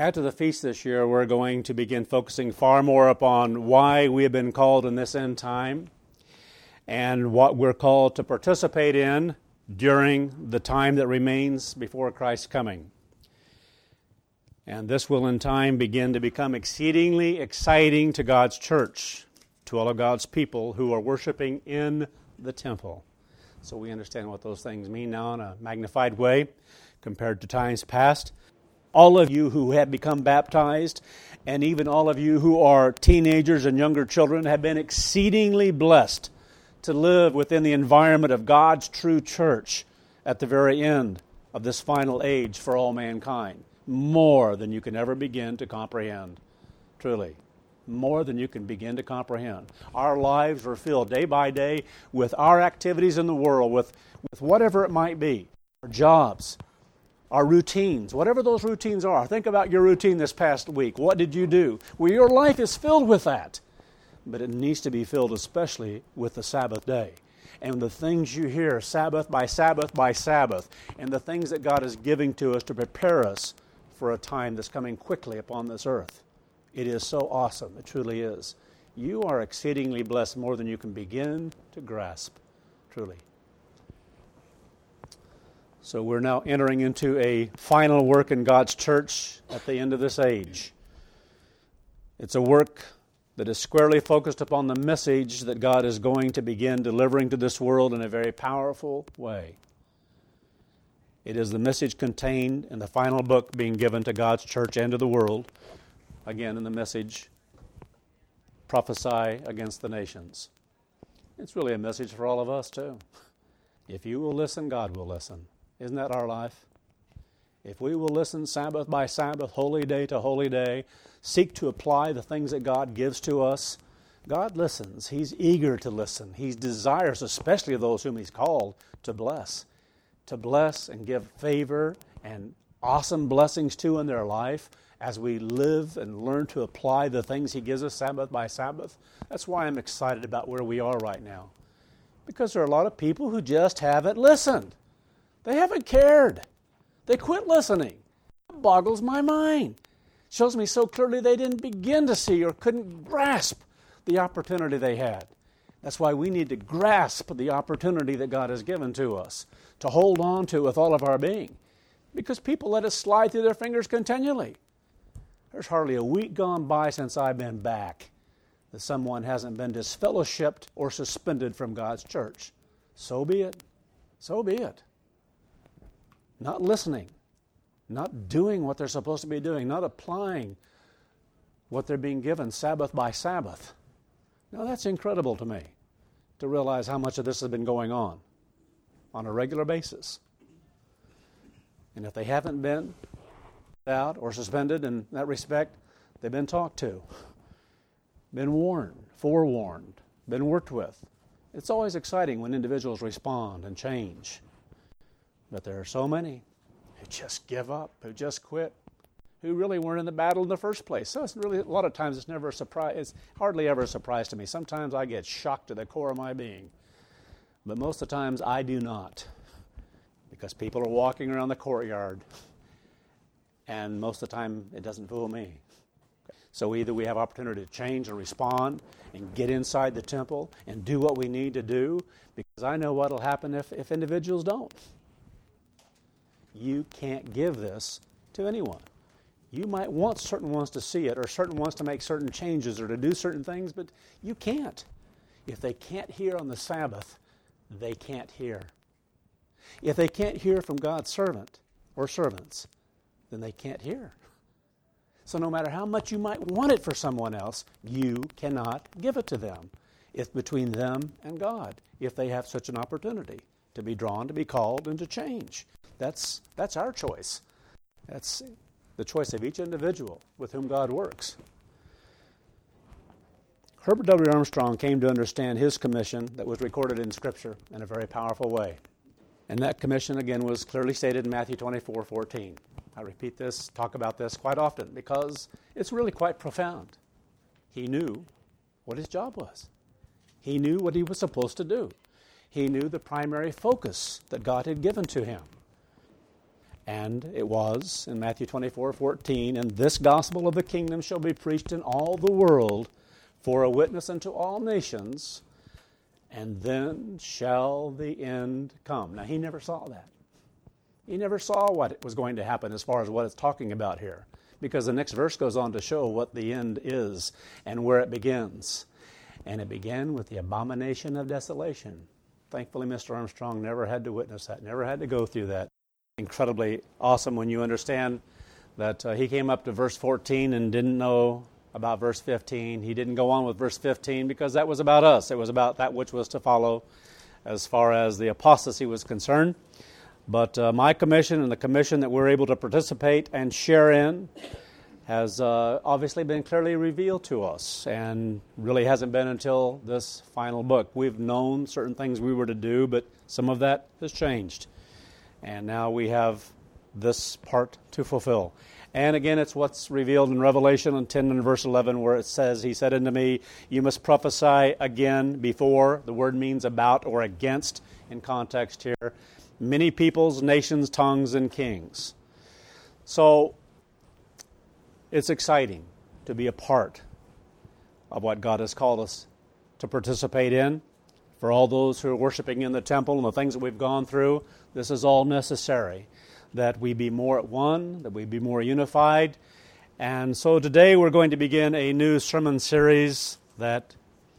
After the feast this year, we're going to begin focusing far more upon why we have been called in this end time and what we're called to participate in during the time that remains before Christ's coming. And this will in time begin to become exceedingly exciting to God's church, to all of God's people who are worshiping in the temple. So we understand what those things mean now in a magnified way compared to times past. All of you who have become baptized, and even all of you who are teenagers and younger children, have been exceedingly blessed to live within the environment of God's true church at the very end of this final age for all mankind. More than you can ever begin to comprehend. Truly. More than you can begin to comprehend. Our lives are filled day by day with our activities in the world, with whatever it might be. Our jobs, our routines, whatever those routines are. Think about your routine this past week. What did you do? Well, your life is filled with that. But it needs to be filled especially with the Sabbath day. And the things you hear Sabbath by Sabbath by Sabbath. And the things that God is giving to us to prepare us for a time that's coming quickly upon this earth. It is so awesome. It truly is. You are exceedingly blessed more than you can begin to grasp. Truly. So we're now entering into a final work in God's church at the end of this age. It's a work that is squarely focused upon the message that God is going to begin delivering to this world in a very powerful way. It is the message contained in the final book being given to God's church and to the world. Again, in the message, prophesy against the nations. It's really a message for all of us too. If you will listen, God will listen. Isn't that our life? If we will listen Sabbath by Sabbath, holy day to holy day, seek to apply the things that God gives to us, God listens. He's eager to listen. He desires, especially those whom He's called, to bless and give favor and awesome blessings to in their life as we live and learn to apply the things He gives us Sabbath by Sabbath. That's why I'm excited about where we are right now. Because there are a lot of people who just haven't listened. They haven't cared. They quit listening. It boggles my mind. It shows me so clearly they didn't begin to see or couldn't grasp the opportunity they had. That's why we need to grasp the opportunity that God has given to us, to hold on to with all of our being. Because people let it slide through their fingers continually. There's hardly a week gone by since I've been back that someone hasn't been disfellowshipped or suspended from God's church. So be it. So be it. Not listening, not doing what they're supposed to be doing, not applying what they're being given Sabbath by Sabbath. Now that's incredible to me, to realize how much of this has been going on a regular basis. And if they haven't been out or suspended in that respect, they've been talked to, been warned, forewarned, been worked with. It's always exciting when individuals respond and change. But there are so many who just give up, who just quit, who really weren't in the battle in the first place. So it's really, a lot of times it's never a surprise. It's hardly ever a surprise to me. Sometimes I get shocked to the core of my being. But most of the times I do not. Because people are walking around the courtyard. And most of the time it doesn't fool me. So either we have opportunity to change and respond and get inside the temple and do what we need to do. Because I know what will happen if individuals don't. You can't give this to anyone. You might want certain ones to see it or certain ones to make certain changes or to do certain things, but you can't. If they can't hear on the Sabbath, they can't hear. If they can't hear from God's servant or servants, then they can't hear. So no matter how much you might want it for someone else, you cannot give it to them. It's between them and God if they have such an opportunity to be drawn, to be called, and to change. That's our choice. That's the choice of each individual with whom God works. Herbert W. Armstrong came to understand his commission that was recorded in Scripture in a very powerful way. And that commission, again, was clearly stated in Matthew 24:14. I repeat this, talk about this quite often because it's really quite profound. He knew what his job was. He knew what he was supposed to do. He knew the primary focus that God had given to him. And it was in Matthew 24:14, and this gospel of the kingdom shall be preached in all the world for a witness unto all nations, and then shall the end come. Now, he never saw that. He never saw what was going to happen as far as what it's talking about here, because the next verse goes on to show what the end is and where it begins. And it began with the abomination of desolation. Thankfully, Mr. Armstrong never had to witness that, never had to go through that. Incredibly awesome when you understand that he came up to verse 14 and didn't know about verse 15. He didn't go on with verse 15 because that was about us. It was about that which was to follow as far as the apostasy was concerned. But my commission and the commission that we're able to participate and share in has obviously been clearly revealed to us, and really hasn't been until this final book. We've known certain things we were to do, but some of that has changed. And now we have this part to fulfill. And again, it's what's revealed in Revelation 10 and verse 11, where it says, he said unto me, you must prophesy again before. The word means about or against in context here. Many peoples, nations, tongues, and kings. So it's exciting to be a part of what God has called us to participate in. For all those who are worshiping in the temple and the things that we've gone through, this is all necessary, that we be more at one, that we be more unified. And so today we're going to begin a new sermon series that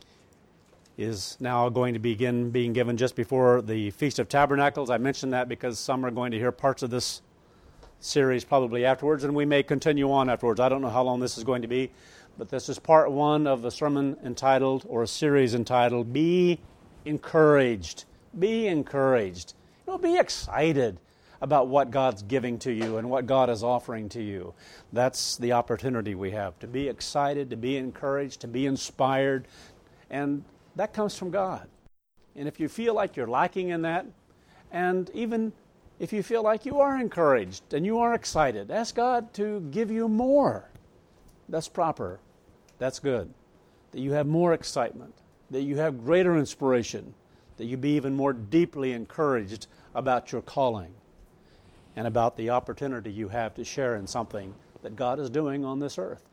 is now going to begin being given just before the Feast of Tabernacles. I mentioned that because some are going to hear parts of this series probably afterwards, and we may continue on afterwards. I don't know how long this is going to be, but this is part one of a sermon entitled, or a series entitled, Be Encouraged. Be encouraged. Be excited about what God's giving to you and what God is offering to you. That's the opportunity we have, to be excited, to be encouraged, to be inspired, and that comes from God. And if you feel like you're lacking in that, and even if you feel like you are encouraged and you are excited, ask God to give you more. That's proper. That's good. That you have more excitement, that you have greater inspiration, that you be even more deeply encouraged about your calling and about the opportunity you have to share in something that God is doing on this earth.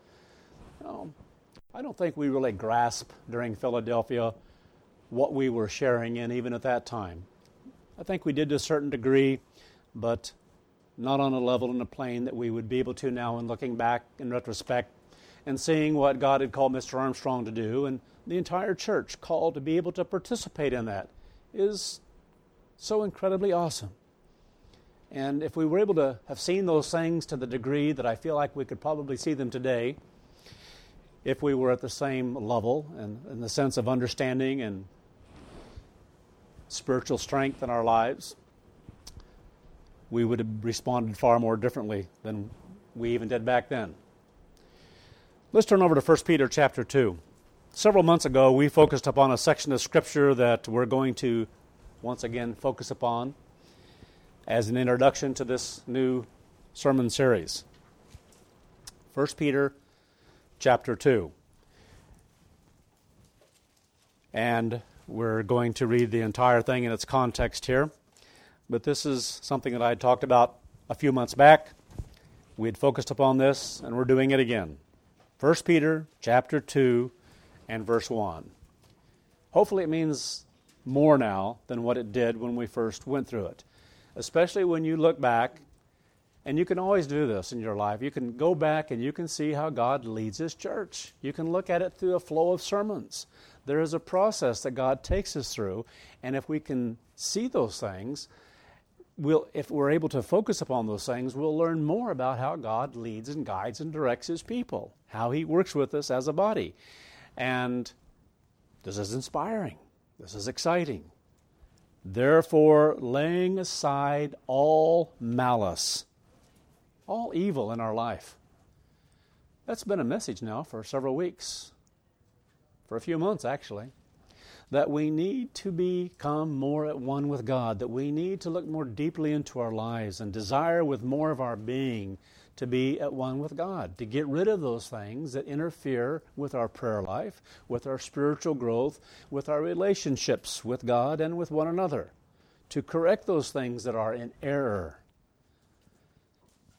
I don't think we really grasp during Philadelphia what we were sharing in even at that time. I think we did to a certain degree, but not on a level and a plane that we would be able to now in looking back in retrospect and seeing what God had called Mr. Armstrong to do, and the entire church called to be able to participate in that is so incredibly awesome. And if we were able to have seen those things to the degree that I feel like we could probably see them today, if we were at the same level and in the sense of understanding and spiritual strength in our lives, we would have responded far more differently than we even did back then. Let's turn over to 1 Peter chapter 2. Several months ago, we focused upon a section of Scripture that we're going to once again focus upon as an introduction to this new sermon series. 1 Peter chapter 2. And we're going to read the entire thing in its context here. But this is something that I had talked about a few months back. We had focused upon this, and we're doing it again. 1 Peter chapter 2 and verse 1. Hopefully it means more now than what it did when we first went through it. Especially when you look back, and you can always do this in your life. You can go back and you can see how God leads His church. You can look at it through a flow of sermons. There is a process that God takes us through, and if we can see those things, if we're able to focus upon those things, we'll learn more about how God leads and guides and directs His people, how He works with us as a body. And this is inspiring. This is exciting. Therefore, laying aside all malice, all evil in our life. That's been a message now for several weeks, for a few months actually, that we need to become more at one with God, that we need to look more deeply into our lives and desire with more of our being to be at one with God, to get rid of those things that interfere with our prayer life, with our spiritual growth, with our relationships with God and with one another, to correct those things that are in error.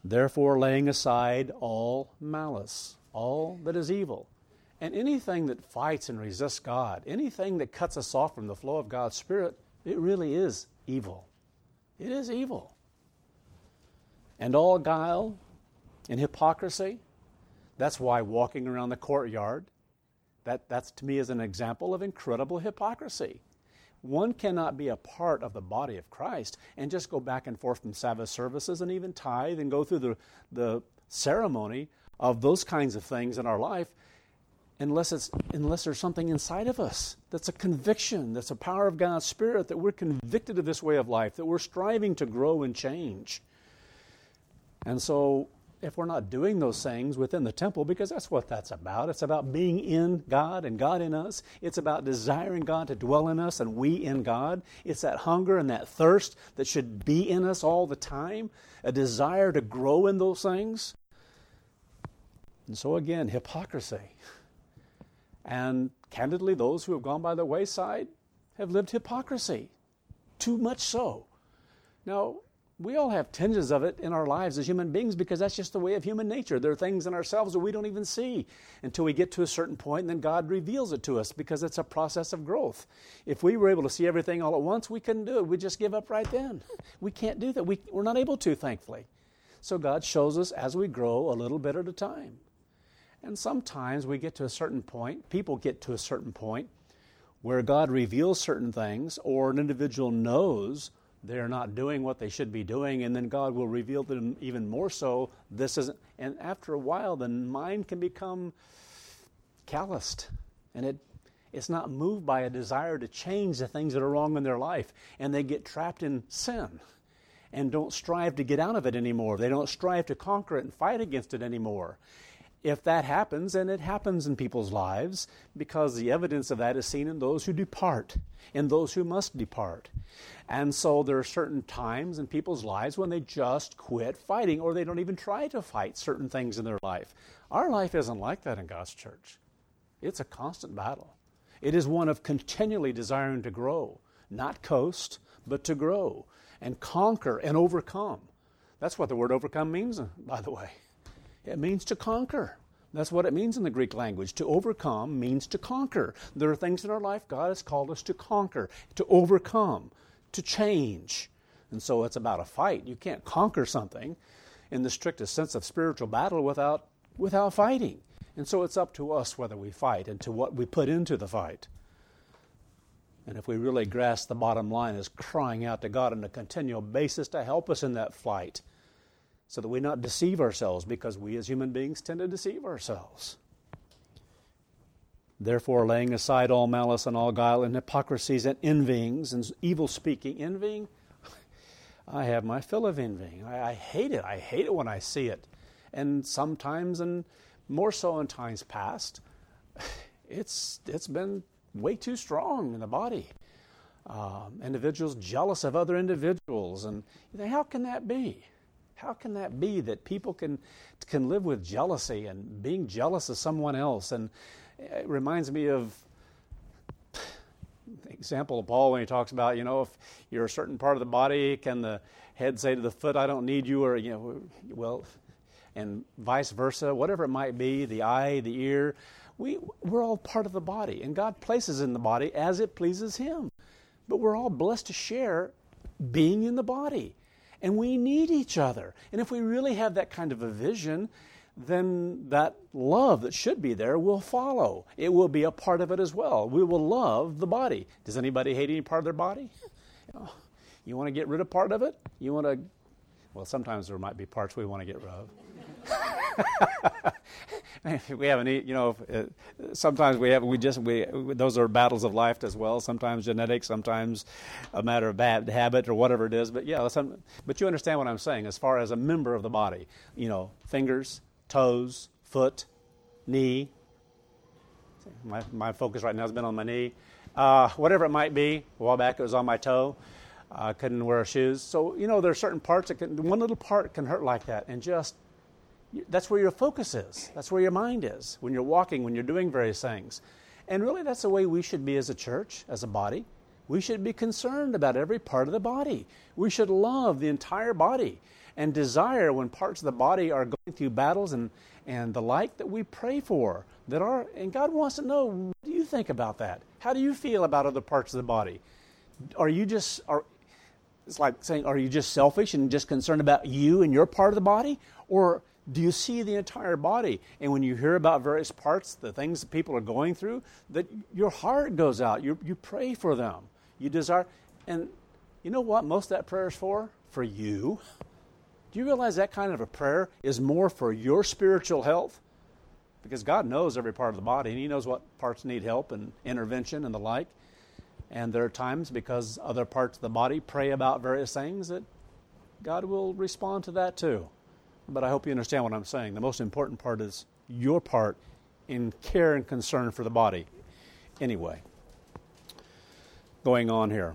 Therefore, laying aside all malice, all that is evil, and anything that fights and resists God, anything that cuts us off from the flow of God's Spirit, it really is evil. It is evil. And all guile and hypocrisy, that's why walking around the courtyard, that's to me is an example of incredible hypocrisy. One cannot be a part of the body of Christ and just go back and forth from Sabbath services and even tithe and go through the ceremony of those kinds of things in our life unless there's something inside of us that's a conviction, that's a power of God's Spirit, that we're convicted of this way of life, that we're striving to grow and change. And so if we're not doing those things within the temple, because that's what that's about. It's about being in God and God in us. It's about desiring God to dwell in us and we in God. It's that hunger and that thirst that should be in us all the time, a desire to grow in those things. And so again, hypocrisy. And candidly, those who have gone by the wayside have lived hypocrisy, too much so. Now, we all have tinges of it in our lives as human beings because that's just the way of human nature. There are things in ourselves that we don't even see until we get to a certain point, and then God reveals it to us because it's a process of growth. If we were able to see everything all at once, we couldn't do it. We'd just give up right then. We can't do that. We're not able to, thankfully. So God shows us as we grow a little bit at a time. And sometimes we get to a certain point, people get to a certain point where God reveals certain things or an individual knows they're not doing what they should be doing, and then God will reveal to them even more so. And after a while, the mind can become calloused, and it's not moved by a desire to change the things that are wrong in their life, and they get trapped in sin and don't strive to get out of it anymore. They don't strive to conquer it and fight against it anymore. If that happens, and it happens in people's lives, because the evidence of that is seen in those who depart, in those who must depart. And so there are certain times in people's lives when they just quit fighting, or they don't even try to fight certain things in their life. Our life isn't like that in God's church. It's a constant battle. It is one of continually desiring to grow, not coast, but to grow and conquer and overcome. That's what the word overcome means, by the way. It means to conquer. That's what it means in the Greek language. To overcome means to conquer. There are things in our life God has called us to conquer, to overcome, to change. And so it's about a fight. You can't conquer something in the strictest sense of spiritual battle without fighting. And so it's up to us whether we fight and to what we put into the fight. And if we really grasp the bottom line is crying out to God on a continual basis to help us in that fight, so that we not deceive ourselves, because we as human beings tend to deceive ourselves. Therefore, laying aside all malice and all guile and hypocrisies and envyings and evil speaking. Envying, I have my fill of envying. I hate it. I hate it when I see it. And sometimes, and more so in times past, it's been way too strong in the body. Individuals jealous of other individuals. And you think, how can that be? How can that be that people can live with jealousy and being jealous of someone else? And it reminds me of the example of Paul when he talks about, if you're a certain part of the body, can the head say to the foot, I don't need you, or, and vice versa, whatever it might be, the eye, the ear. We're all part of the body, and God places in the body as it pleases Him. But we're all blessed to share being in the body. And we need each other. And if we really have that kind of a vision, then that love that should be there will follow. It will be a part of it as well. We will love the body. Does anybody hate any part of their body? You want to get rid of part of it? Sometimes there might be parts we want to get rid of. We haven't, sometimes those are battles of life as well. Sometimes genetic, sometimes a matter of bad habit or whatever it is. But but you understand what I'm saying as far as a member of the body. Fingers, toes, foot, knee. My focus right now has been on my knee. Whatever it might be. A while back it was on my toe. I couldn't wear shoes. So, there are certain parts one little part can hurt like that, and that's where your focus is. That's where your mind is when you're walking, when you're doing various things. And really that's the way we should be as a church, as a body. We should be concerned about every part of the body. We should love the entire body and desire when parts of the body are going through battles and the like that we pray for. And God wants to know, what do you think about that? How do you feel about other parts of the body? It's like saying, are you just selfish and just concerned about you and your part of the body? Or do you see the entire body? And when you hear about various parts, the things that people are going through, that your heart goes out. You pray for them. You desire. And you know what most of that prayer is for? For you. Do you realize that kind of a prayer is more for your spiritual health? Because God knows every part of the body, and He knows what parts need help and intervention and the like. And there are times, because other parts of the body pray about various things, that God will respond to that too. But I hope you understand what I'm saying. The most important part is your part in care and concern for the body. Anyway, going on here.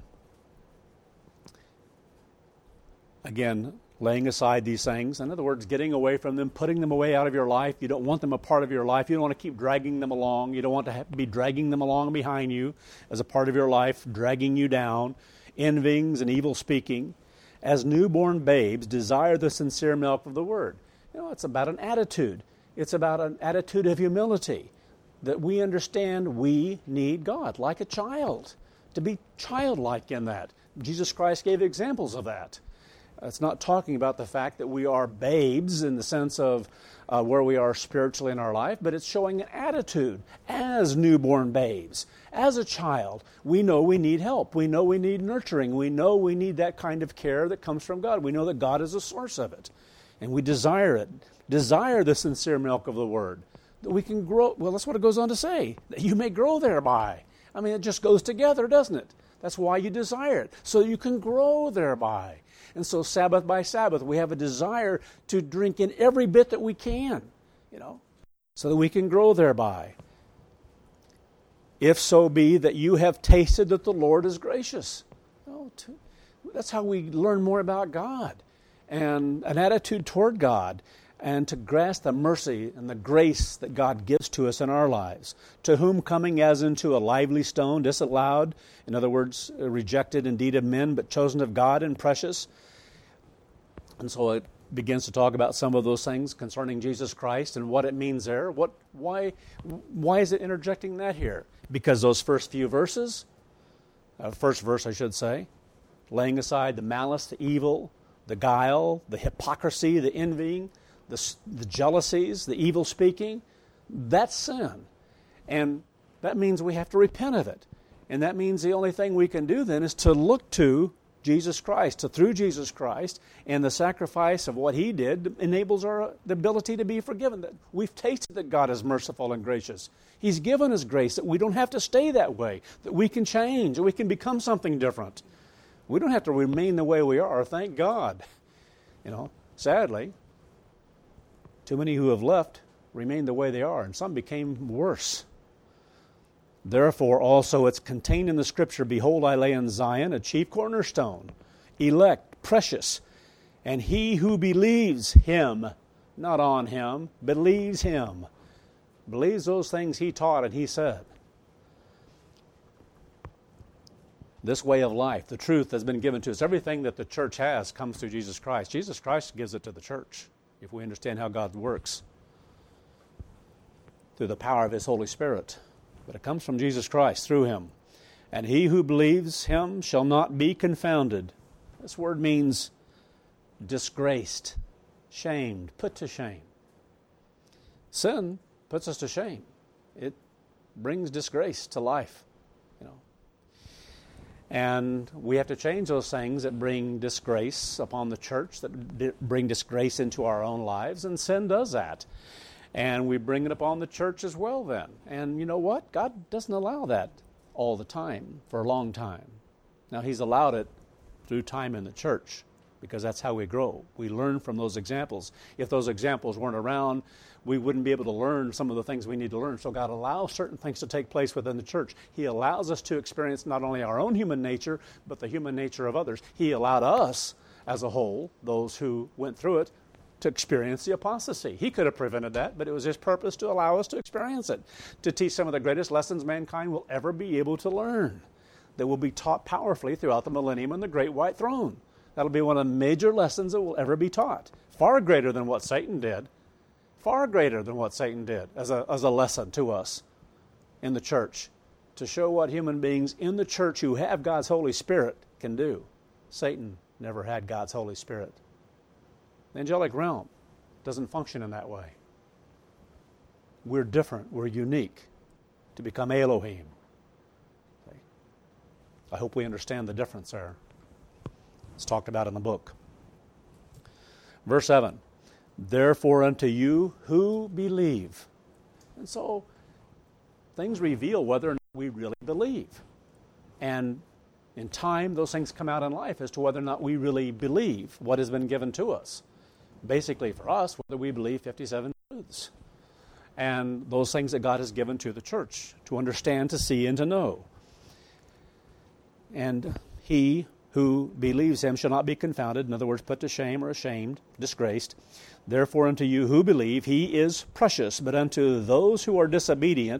Again, laying aside these things. In other words, getting away from them, putting them away out of your life. You don't want them a part of your life. You don't want to keep dragging them along. You don't want to be dragging them along behind you as a part of your life, dragging you down, envyings and evil speaking. As newborn babes, desire the sincere milk of the Word. You know, it's about an attitude. It's about an attitude of humility, that we understand we need God, like a child, to be childlike in that. Jesus Christ gave examples of that. It's not talking about the fact that we are babes in the sense of where we are spiritually in our life, but it's showing an attitude as newborn babes. As a child, we know we need help. We know we need nurturing. We know we need that kind of care that comes from God. We know that God is the source of it. And we desire it. Desire the sincere milk of the Word. That we can grow. Well, that's what it goes on to say. That you may grow thereby. I mean, it just goes together, doesn't it? That's why you desire it. So you can grow thereby. And so Sabbath by Sabbath, we have a desire to drink in every bit that we can, so that we can grow thereby. If so be that you have tasted that the Lord is gracious. That's how we learn more about God and an attitude toward God, and to grasp the mercy and the grace that God gives to us in our lives. To whom coming as into a lively stone, disallowed, in other words, rejected indeed of men, but chosen of God and precious. And so it begins to talk about some of those things concerning Jesus Christ and what it means there. Why is it interjecting that here? Because those first few verses, first verse I should say, laying aside the malice, the evil, the guile, the hypocrisy, the envying, the jealousies, the evil speaking, that's sin. And that means we have to repent of it. And that means the only thing we can do then is to look to Jesus Christ, through Jesus Christ, and the sacrifice of what He did enables the ability to be forgiven. That we've tasted that God is merciful and gracious. He's given us grace that we don't have to stay that way, that we can change, that we can become something different. We don't have to remain the way we are, thank God. Sadly, too many who have left remain the way they are, and some became worse. Therefore also it's contained in the Scripture, behold, I lay in Zion a chief cornerstone, elect, precious, and he who believes Him, not on Him, believes Him, believes those things He taught and He said. This way of life, the truth has been given to us. Everything that the church has comes through Jesus Christ. Jesus Christ gives it to the church, if we understand how God works, through the power of His Holy Spirit. But it comes from Jesus Christ, through Him. And he who believes Him shall not be confounded. This word means disgraced, shamed, put to shame. Sin puts us to shame. It brings disgrace to life. And we have to change those things that bring disgrace upon the church, that bring disgrace into our own lives, and sin does that. And we bring it upon the church as well then. And you know what? God doesn't allow that all the time, for a long time. Now, He's allowed it through time in the church, because that's how we grow. We learn from those examples. If those examples weren't around, we wouldn't be able to learn some of the things we need to learn. So God allows certain things to take place within the church. He allows us to experience not only our own human nature, but the human nature of others. He allowed us, as a whole, those who went through it, to experience the apostasy. He could have prevented that, but it was His purpose to allow us to experience it, to teach some of the greatest lessons mankind will ever be able to learn. that will be taught powerfully throughout the millennium and the great white throne. That'll be one of the major lessons that will ever be taught. Far greater than what Satan did. Far greater than what Satan did as a lesson to us in the church, to show what human beings in the church who have God's Holy Spirit can do. Satan never had God's Holy Spirit. The angelic realm doesn't function in that way. We're different. We're unique to become Elohim. I hope we understand the difference there. It's talked about in the book. Verse 7, therefore unto you who believe. And so things reveal whether or not we really believe. And in time, those things come out in life as to whether or not we really believe what has been given to us. Basically for us, whether we believe 57 truths. And those things that God has given to the church to understand, to see, and to know. And he who believes him shall not be confounded, in other words, put to shame or ashamed, disgraced. Therefore unto you who believe, he is precious, but unto those who are disobedient,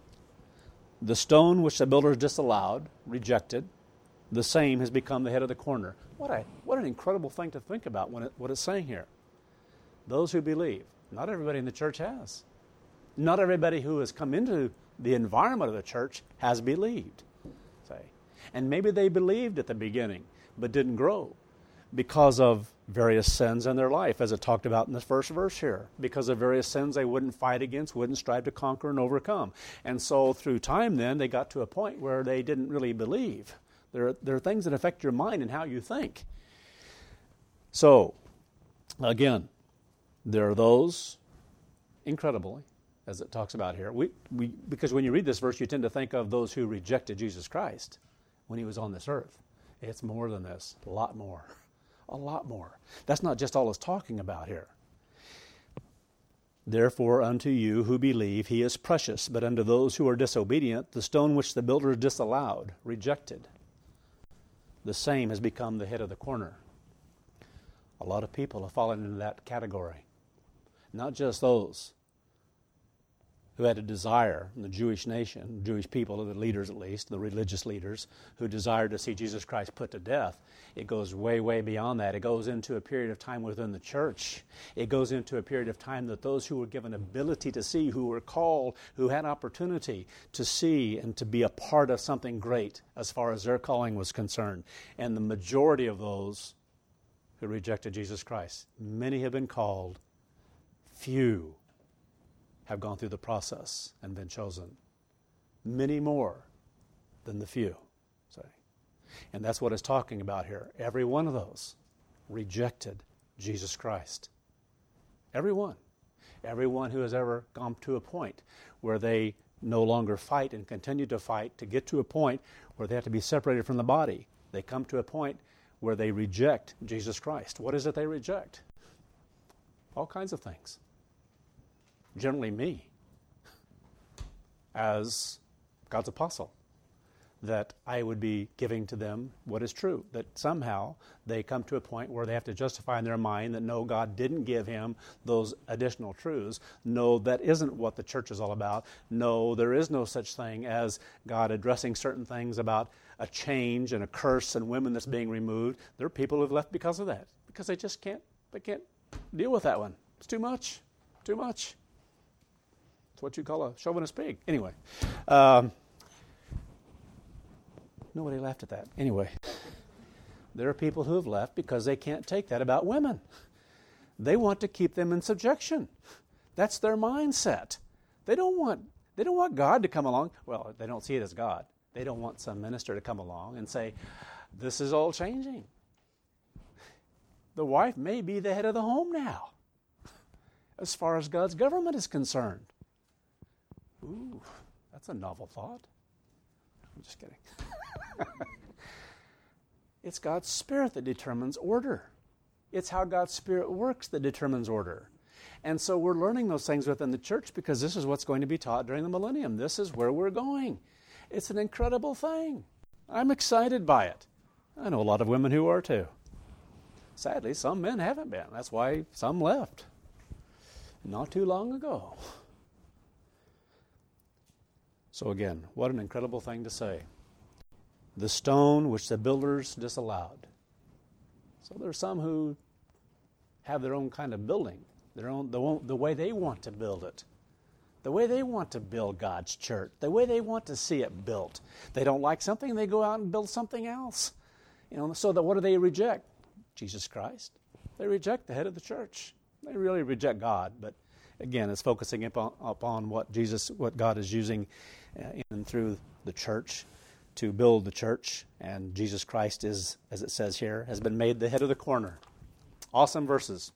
the stone which the builders disallowed, rejected, the same has become the head of the corner. What an incredible thing to think about what it's saying here. Those who believe. Not everybody in the church has. Not everybody who has come into the environment of the church has believed. And maybe they believed at the beginning, but didn't grow because of various sins in their life, as it talked about in this first verse here. Because of various sins they wouldn't fight against, wouldn't strive to conquer and overcome. And so through time then, they got to a point where they didn't really believe. There are things that affect your mind and how you think. So, again, there are those, incredibly, as it talks about here. Because when you read this verse, you tend to think of those who rejected Jesus Christ when he was on this earth. It's more than this, a lot more. A lot more. That's not just all it's talking about here. Therefore unto you who believe he is precious, but unto those who are disobedient, the stone which the builders disallowed, rejected, the same has become the head of the corner. A lot of people have fallen into that category. Not just those who had a desire in the Jewish nation, Jewish people, the leaders at least, the religious leaders, who desired to see Jesus Christ put to death. It goes way, way beyond that. It goes into a period of time within the church. It goes into a period of time that those who were given ability to see, who were called, who had opportunity to see and to be a part of something great as far as their calling was concerned. And the majority of those who rejected Jesus Christ, many have been called, few have gone through the process and been chosen. Many more than the few. And that's what it's talking about here. Every one of those rejected Jesus Christ. Every one. Everyone who has ever gone to a point where they no longer fight and continue to fight to get to a point where they have to be separated from the body. They come to a point where they reject Jesus Christ. What is it they reject? All kinds of things. Generally me, as God's apostle, that I would be giving to them what is true, that somehow they come to a point where they have to justify in their mind that no, God didn't give him those additional truths. No, that isn't what the church is all about. No, there is no such thing as God addressing certain things about a change and a curse and women that's being removed. There are people who've left because of that, because they just can't deal with that one. It's too much. It's what you call a chauvinist pig. Anyway, nobody laughed at that. Anyway, there are people who have left because they can't take that about women. They want to keep them in subjection. That's their mindset. They don't want God to come along. Well, they don't see it as God. They don't want some minister to come along and say, this is all changing. The wife may be the head of the home now, as far as God's government is concerned. Ooh, that's a novel thought. I'm just kidding. It's God's Spirit that determines order. It's how God's Spirit works that determines order. And so we're learning those things within the church because this is what's going to be taught during the millennium. This is where we're going. It's an incredible thing. I'm excited by it. I know a lot of women who are too. Sadly, some men haven't been. That's why some left not too long ago. So again, what an incredible thing to say. the stone which the builders disallowed. So there are some who have their own kind of building, the way they want to build it, the way they want to build God's church, the way they want to see it built. They don't like something, they go out and build something else. So that what do they reject? Jesus Christ. They reject the head of the church. They really reject God, but again, it's focusing upon what God is using in and through the church to build the church, and Jesus Christ is, as it says here, has been made the head of the corner. Awesome verses.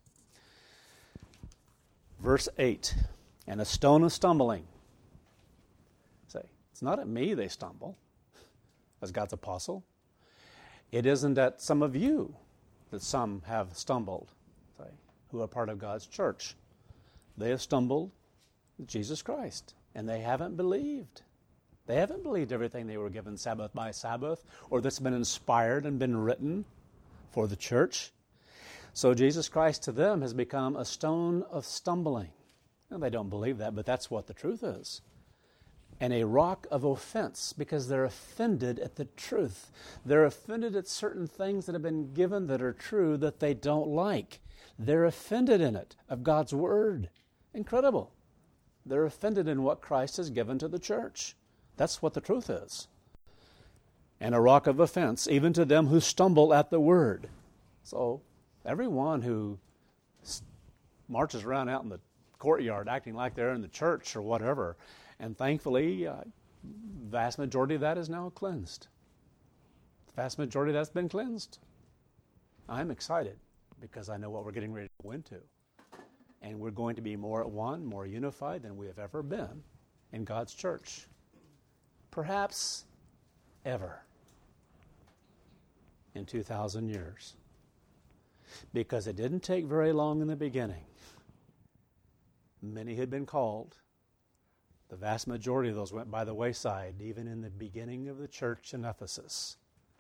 Verse 8, and a stone of stumbling. Say, it's not at me they stumble, as God's apostle. It isn't at some of you that some have stumbled, say, who are part of God's church. They have stumbled with Jesus Christ, and they haven't believed. They haven't believed everything they were given Sabbath by Sabbath, or that's been inspired and been written for the church. So Jesus Christ to them has become a stone of stumbling. And they don't believe that, but that's what the truth is. And a rock of offense, because they're offended at the truth. They're offended at certain things that have been given that are true that they don't like. They're offended in it, of God's Word. Incredible. They're offended in what Christ has given to the church. That's what the truth is. And a rock of offense, even to them who stumble at the Word. So everyone who marches around out in the courtyard acting like they're in the church or whatever, and thankfully, vast majority of that is now cleansed. The vast majority of that's been cleansed. I'm excited because I know what we're getting ready to go into. And we're going to be more at one, more unified than we have ever been in God's church. Perhaps ever in 2,000 years. Because it didn't take very long in the beginning. Many had been called. The vast majority of those went by the wayside, even in the beginning of the church in Ephesus.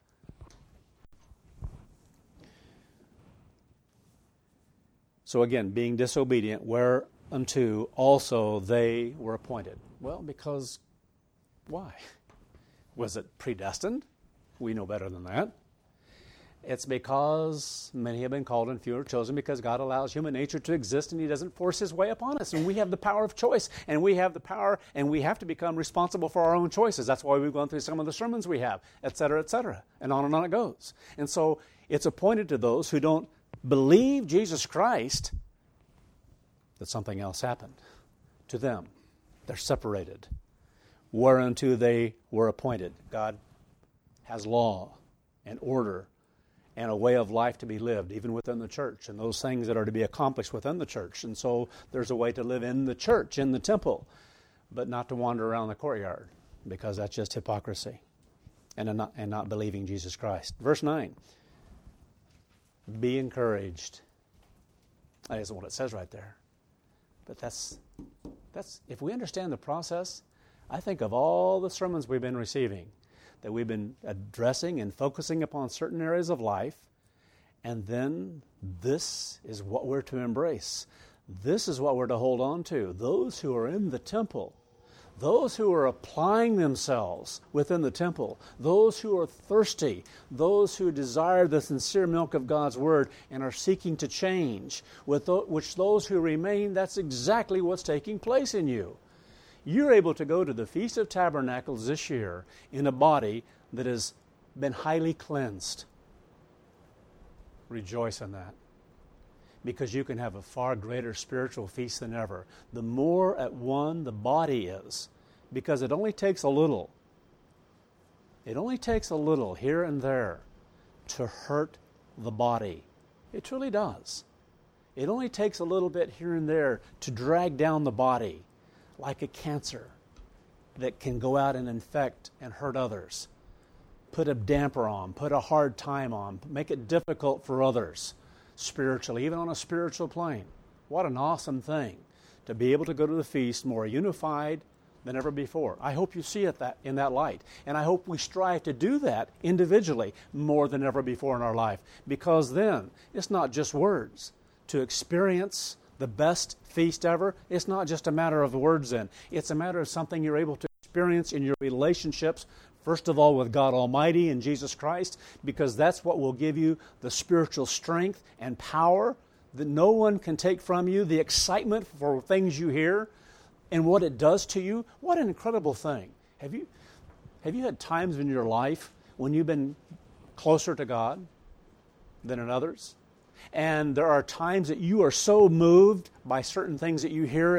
So again, being disobedient, whereunto also they were appointed. Well, because why? Was it predestined? We know better than that. It's because many have been called and few are chosen, because God allows human nature to exist and He doesn't force His way upon us. And we have the power of choice, and we have the power, and we have to become responsible for our own choices. That's why we've gone through some of the sermons we have, et cetera, and on it goes. And so it's appointed to those who don't believe Jesus Christ that something else happened to them. They're separated. Whereunto they were appointed. God has law and order and a way of life to be lived, even within the church, and those things that are to be accomplished within the church. And so there's a way to live in the church, in the temple, but not to wander around the courtyard, because that's just hypocrisy and not believing Jesus Christ. Verse 9, be encouraged. That isn't what it says right there. But that's if we understand the process, I think of all the sermons we've been receiving, that we've been addressing and focusing upon certain areas of life, and then this is what we're to embrace. This is what we're to hold on to. Those who are in the temple, those who are applying themselves within the temple, those who are thirsty, those who desire the sincere milk of God's Word and are seeking to change, which those who remain, that's exactly what's taking place in you. You're able to go to the Feast of Tabernacles this year in a body that has been highly cleansed. Rejoice in that, because you can have a far greater spiritual feast than ever. The more at one the body is, because it only takes a little. It only takes a little here and there to hurt the body. It truly does. It only takes a little bit here and there to drag down the body, like a cancer that can go out and infect and hurt others. Put a damper on, put a hard time on, make it difficult for others spiritually, even on a spiritual plane. What an awesome thing to be able to go to the feast more unified than ever before. I hope you see it in that light. And I hope we strive to do that individually more than ever before in our life, because then it's not just words. To experience the best feast ever, it's not just a matter of words then. It's a matter of something you're able to experience in your relationships First of all, with God Almighty and Jesus Christ, because that's what will give you the spiritual strength and power that no one can take from you, the excitement for things you hear and what it does to you. What an incredible thing. Have you had times in your life when you've been closer to God than in others? And there are times that you are so moved by certain things that you hear,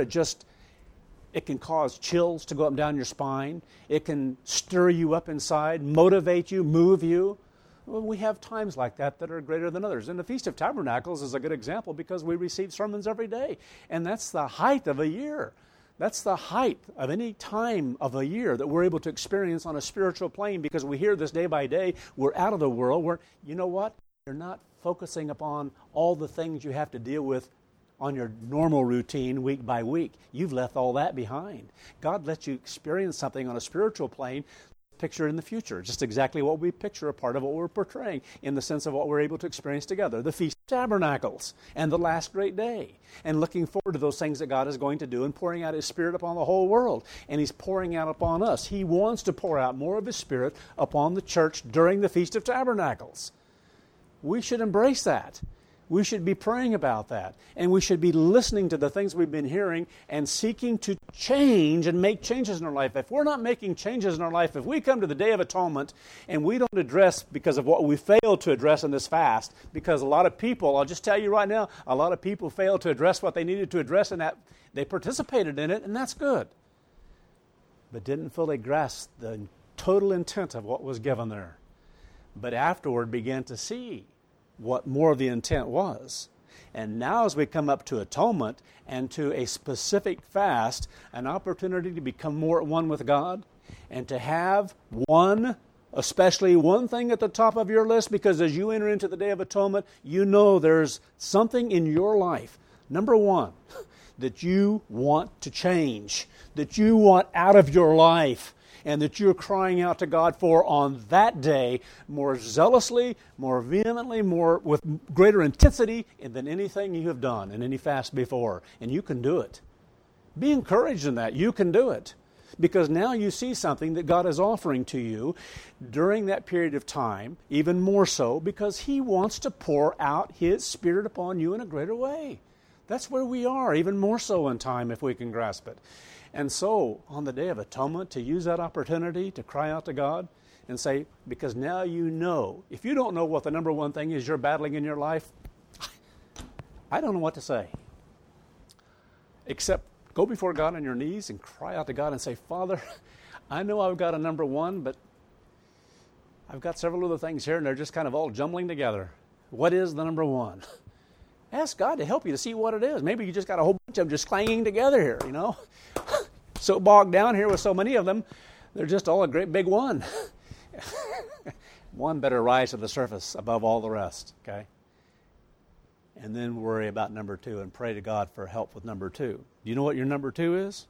it can cause chills to go up and down your spine. It can stir you up inside, motivate you, move you. Well, we have times like that are greater than others. And the Feast of Tabernacles is a good example because we receive sermons every day. And that's the height of a year. That's the height of any time of a year that we're able to experience on a spiritual plane because we hear this day by day. We're out of the world. You know what? You're not focusing upon all the things you have to deal with on your normal routine week by week. You've left all that behind. God lets you experience something on a spiritual plane, picture in the future. Just exactly what we picture, a part of what we're portraying in the sense of what we're able to experience together. The Feast of Tabernacles and the last great day. And looking forward to those things that God is going to do and pouring out His Spirit upon the whole world. And He's pouring out upon us. He wants to pour out more of His Spirit upon the church during the Feast of Tabernacles. We should embrace that. We should be praying about that. And we should be listening to the things we've been hearing and seeking to change and make changes in our life. If we're not making changes in our life, if we come to the Day of Atonement and we don't address because of what we failed to address in this fast, because a lot of people, I'll just tell you right now, a lot of people failed to address what they needed to address in that. They participated in it, and that's good. But didn't fully grasp the total intent of what was given there. But afterward began to see what more of the intent was. And now as we come up to atonement and to a specific fast, an opportunity to become more at one with God and to have especially one thing at the top of your list, because as you enter into the Day of Atonement, you know there's something in your life, number one, that you want to change, that you want out of your life, and that you're crying out to God for on that day more zealously, more vehemently, more with greater intensity than anything you have done in any fast before. And you can do it. Be encouraged in that. You can do it. Because now you see something that God is offering to you during that period of time, even more so, because He wants to pour out His Spirit upon you in a greater way. That's where we are, even more so in time if we can grasp it. And so, on the Day of Atonement, to use that opportunity to cry out to God and say, because now you know, if you don't know what the number one thing is you're battling in your life, I don't know what to say. Except go before God on your knees and cry out to God and say, Father, I know I've got a number one, but I've got several other things here and they're just kind of all jumbling together. What is the number one? Ask God to help you to see what it is. Maybe you just got a whole bunch of them just clanging together here, you know. So bogged down here with so many of them, they're just all a great big one. One better rise to the surface above all the rest, okay? And then worry about number two and pray to God for help with number two. Do you know what your number two is?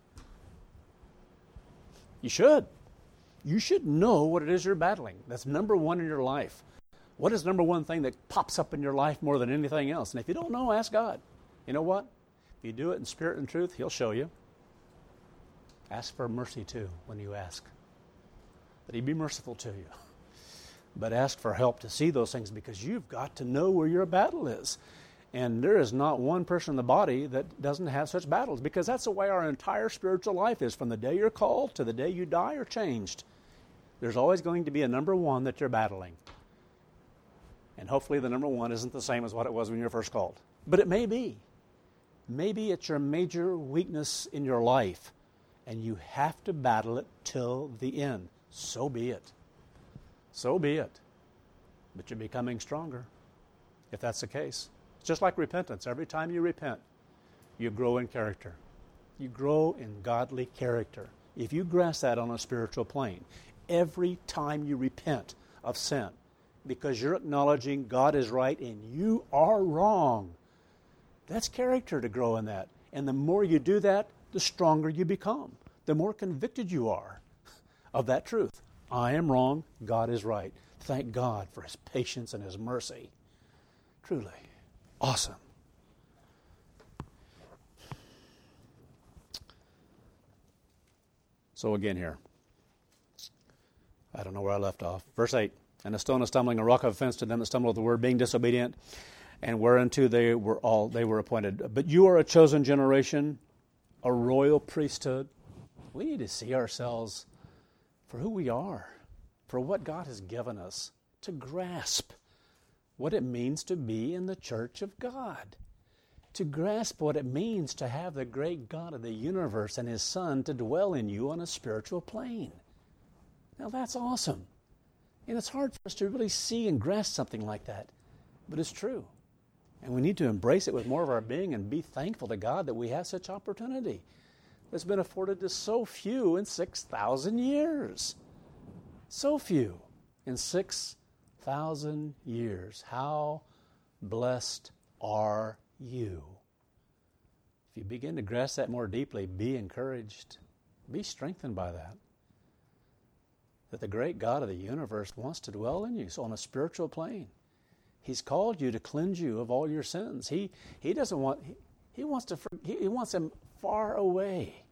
You should. You should know what it is you're battling. That's number one in your life. What is number one thing that pops up in your life more than anything else? And if you don't know, ask God. You know what? If you do it in spirit and truth, He'll show you. Ask for mercy too when you ask. That He be merciful to you. But ask for help to see those things because you've got to know where your battle is. And there is not one person in the body that doesn't have such battles because that's the way our entire spiritual life is. From the day you're called to the day you die or changed. There's always going to be a number one that you're battling. And hopefully the number one isn't the same as what it was when you were first called. But it may be. Maybe it's your major weakness in your life. And you have to battle it till the end. So be it. So be it. But you're becoming stronger if that's the case. It's just like repentance. Every time you repent, you grow in character. You grow in godly character. If you grasp that on a spiritual plane, every time you repent of sin, because you're acknowledging God is right and you are wrong, that's character to grow in that. And the more you do that, the stronger you become, the more convicted you are of that truth. I am wrong, God is right. Thank God for His patience and His mercy. Truly awesome. So again here, I don't know where I left off. Verse 8, and a stone of stumbling, a rock of offense to them that stumble at the word, being disobedient, and whereunto they were appointed. But you are a chosen generation, a royal priesthood. We need to see ourselves for who we are, for what God has given us, to grasp what it means to be in the church of God, to grasp what it means to have the great God of the universe and His Son to dwell in you on a spiritual plane. Now that's awesome. And it's hard for us to really see and grasp something like that, but it's true. And we need to embrace it with more of our being and be thankful to God that we have such opportunity that's been afforded to so few in 6,000 years. So few in 6,000 years. How blessed are you? If you begin to grasp that more deeply, be encouraged. Be strengthened by that. That the great God of the universe wants to dwell in you, so on a spiritual plane. He's called you to cleanse you of all your sins. He doesn't want, he wants them far away.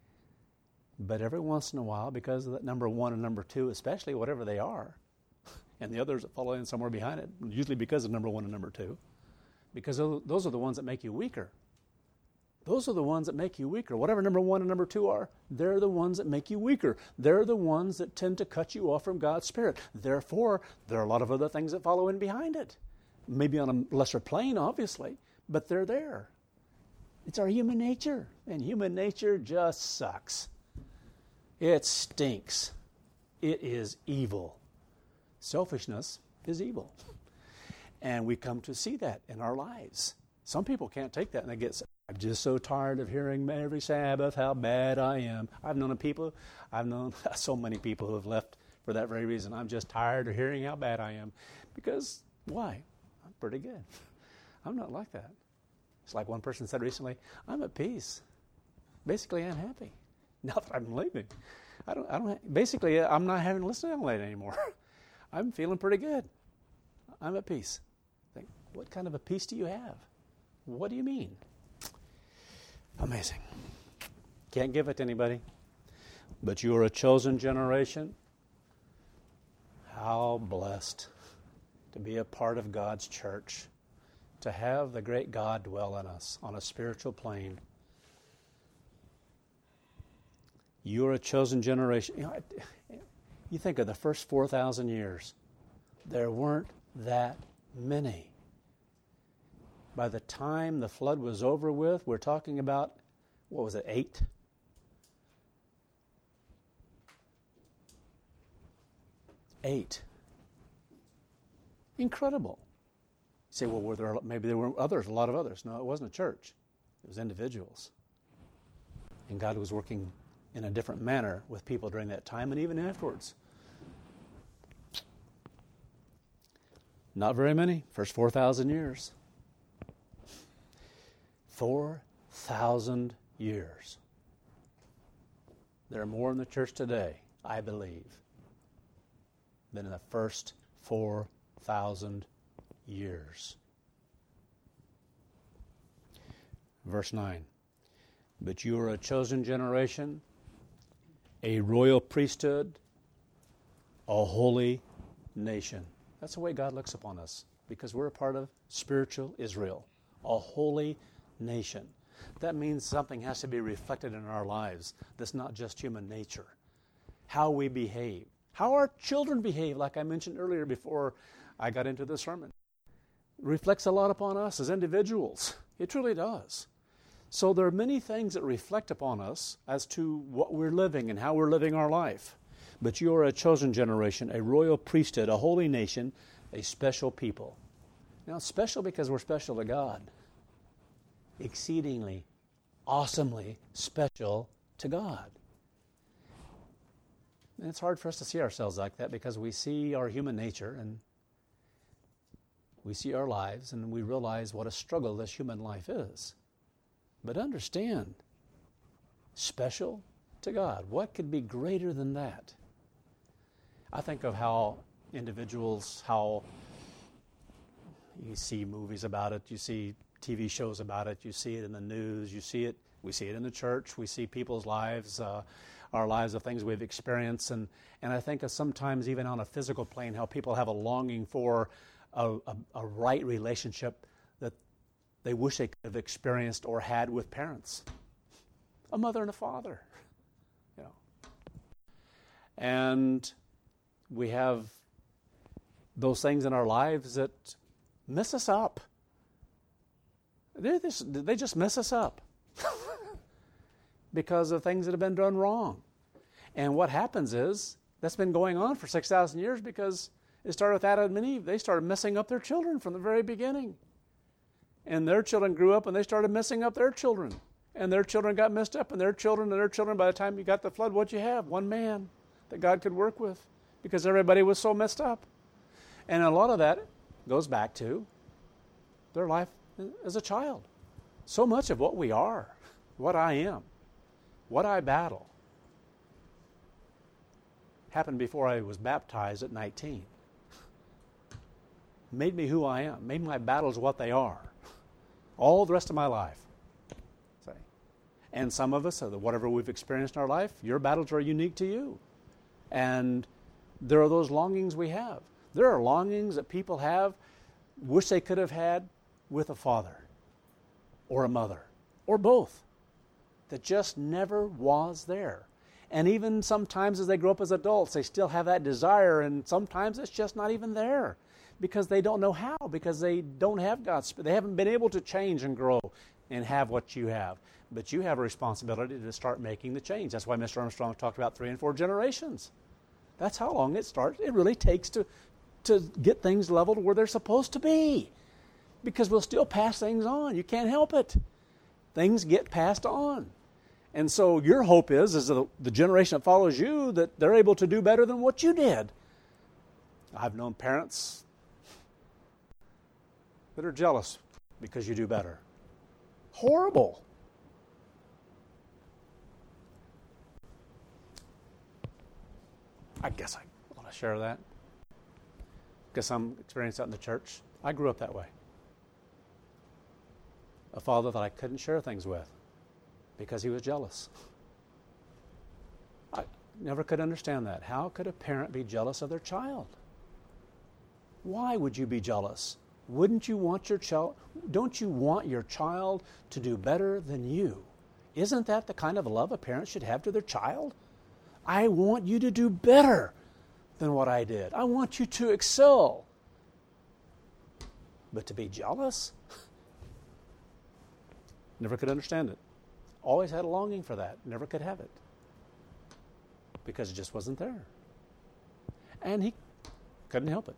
But every once in a while, because of that number 1 and number 2, especially whatever they are, and the others that follow in somewhere behind it, usually because of number 1 and number 2, because those are the ones that make you weaker. Those are the ones that make you weaker. Whatever number 1 and number 2 are, they're the ones that make you weaker. They're the ones that tend to cut you off from God's Spirit. Therefore, there are a lot of other things that follow in behind it. Maybe on a lesser plane, obviously, but they're there. It's our human nature, and human nature just sucks. It stinks. It is evil. Selfishness is evil. And we come to see that in our lives. Some people can't take that, and they get, I'm just so tired of hearing every Sabbath how bad I am. I've known so many people who have left for that very reason. I'm just tired of hearing how bad I am. Because, why? I'm pretty good. I'm not like that. It's like one person said recently, I'm at peace. Basically, I'm happy. Now that I'm leaving. Basically, I'm not having to listen to Ellen anymore. I'm feeling pretty good. I'm at peace. Think, what kind of a peace do you have? What do you mean? Amazing. Can't give it to anybody. But you are a chosen generation. How blessed to be a part of God's church, to have the great God dwell in us on a spiritual plane. You are a chosen generation. You think of the first 4,000 years. There weren't that many. By the time the flood was over with, we're talking about, 8? Eight. Incredible. You say, well, maybe there were others, a lot of others. No, it wasn't a church. It was individuals. And God was working in a different manner with people during that time and even afterwards. Not very many. First 4,000 years. 4,000 years. There are more in the church today, I believe, than in the first 4,000 years. Verse 9. But you are a chosen generation, a royal priesthood, a holy nation. That's the way God looks upon us, because we're a part of spiritual Israel, a holy nation. That means something has to be reflected in our lives that's not just human nature. How we behave, how our children behave, like I mentioned earlier before I got into the sermon, reflects a lot upon us as individuals. It truly does. So there are many things that reflect upon us as to what we're living and how we're living our life. But you are a chosen generation, a royal priesthood, a holy nation, a special people. Now, it's special because we're special to God. Exceedingly, awesomely special to God. And it's hard for us to see ourselves like that because we see our human nature and we see our lives and we realize what a struggle this human life is. But understand, special to God. What could be greater than that? I think of how individuals, how you see movies about it, you see TV shows about it, you see it in the news, you see it We see it in the church. We see people's lives, our lives of things we've experienced. And I think sometimes even on a physical plane, how people have a longing for a right relationship that they wish they could have experienced or had with parents. A mother and a father. You know. And we have those things in our lives that mess us up. They just mess us up because of things that have been done wrong. And what happens is, that's been going on for 6,000 years because it started with Adam and Eve. They started messing up their children from the very beginning. And their children grew up and they started messing up their children. And their children got messed up, and their children, by the time you got the flood, what'd you have? One man that God could work with because everybody was so messed up. And a lot of that goes back to their life as a child. So much of what we are, what I am, what I battle, happened before I was baptized at 19. Made me who I am, made my battles what they are, all the rest of my life. And some of us, whatever we've experienced in our life, your battles are unique to you. And there are those longings we have. There are longings that people have, wish they could have had with a father or a mother or both, that just never was there. And even sometimes as they grow up as adults, they still have that desire, and sometimes it's just not even there because they don't know how, because they don't have God's Spirit. They haven't been able to change and grow and have what you have. But you have a responsibility to start making the change. That's why Mr. Armstrong talked about 3 and 4 generations. That's how long it really takes to get things leveled where they're supposed to be. Because we'll still pass things on. You can't help it. Things get passed on. And so your hope is the generation that follows you, that they're able to do better than what you did. I've known parents that are jealous because you do better. Horrible. I guess I want to share that because some experience that in the church. I grew up that way. A father that I couldn't share things with because he was jealous. I never could understand that. How could a parent be jealous of their child? Why would you be jealous? Wouldn't you want your child? Don't you want your child to do better than you? Isn't that the kind of love a parent should have to their child? I want you to do better than what I did. I want you to excel. But to be jealous? Never could understand it. Always had a longing for that. Never could have it. Because it just wasn't there. And he couldn't help it.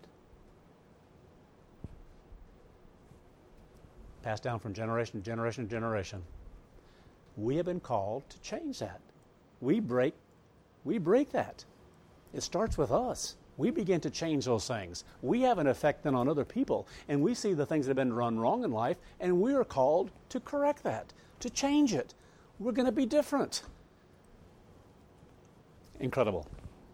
Passed down from generation to generation to generation. We have been called to change that. We break that. It starts with us. We begin to change those things. We have an effect then on other people, and we see the things that have been run wrong in life, and we are called to correct that, to change it. We're going to be different. Incredible.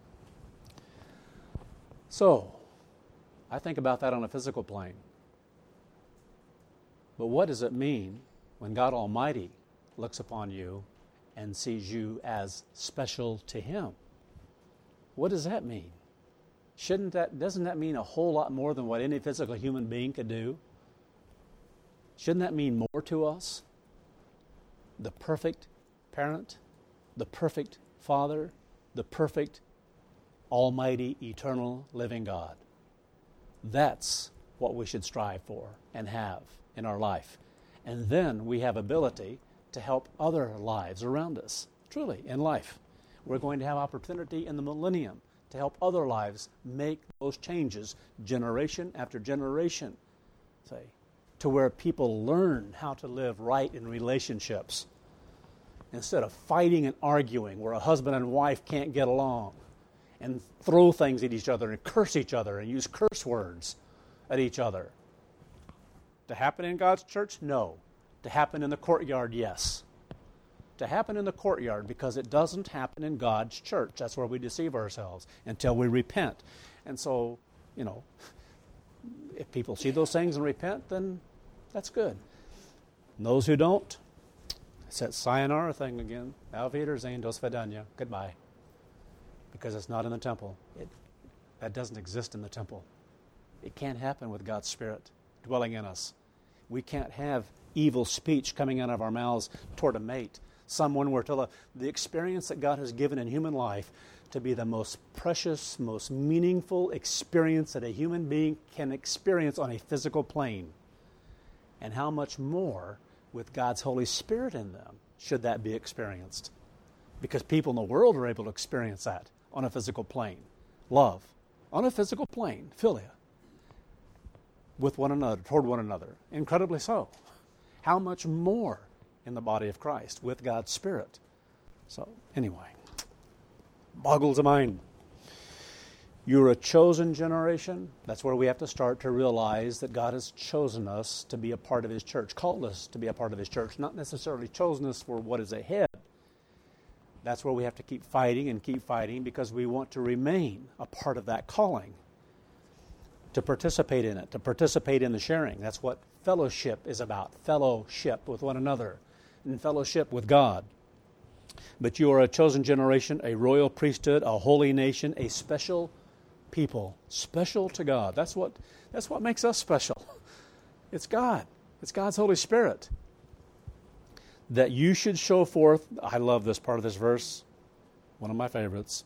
So, I think about that on a physical plane. But what does it mean when God Almighty looks upon you and sees you as special to Him? What does that mean? Doesn't that mean a whole lot more than what any physical human being could do? Shouldn't that mean more to us? The perfect parent, the perfect Father, the perfect, almighty, eternal, living God. That's what we should strive for and have in our life. And then we have ability to help other lives around us, truly, in life. We're going to have opportunity in the millennium to help other lives make those changes generation after generation, to where people learn how to live right in relationships instead of fighting and arguing where a husband and wife can't get along and throw things at each other and curse each other and use curse words at each other. To happen in God's church? No. To happen in the courtyard? Yes. To happen in the courtyard, because it doesn't happen in God's church. That's where we deceive ourselves until we repent. And so, if people see those things and repent, then that's good. And those who don't, It's that sayonara thing again. Auf Wiedersehen, dos Vidania. Goodbye. Because it's not in the temple. That doesn't exist in the temple. It can't happen with God's Spirit dwelling in us. We can't have evil speech coming out of our mouths toward a mate, someone we're to the experience that God has given in human life to be the most precious, most meaningful experience that a human being can experience on a physical plane. And how much more with God's Holy Spirit in them should that be experienced? Because people in the world are able to experience that on a physical plane. Love, on a physical plane, philia, with one another, toward one another. Incredibly so. How much more in the body of Christ with God's Spirit? So, anyway, boggles the mind. You're a chosen generation. That's where we have to start to realize that God has chosen us to be a part of His church, called us to be a part of His church, not necessarily chosen us for what is ahead. That's where we have to keep fighting because we want to remain a part of that calling, to participate in it, to participate in the sharing. That's what fellowship is about, fellowship with one another and fellowship with God. But you are a chosen generation, a royal priesthood, a holy nation, a special people, special to God. That's what makes us special. It's God. It's God's Holy Spirit. That you should show forth, I love this part of this verse, one of my favorites,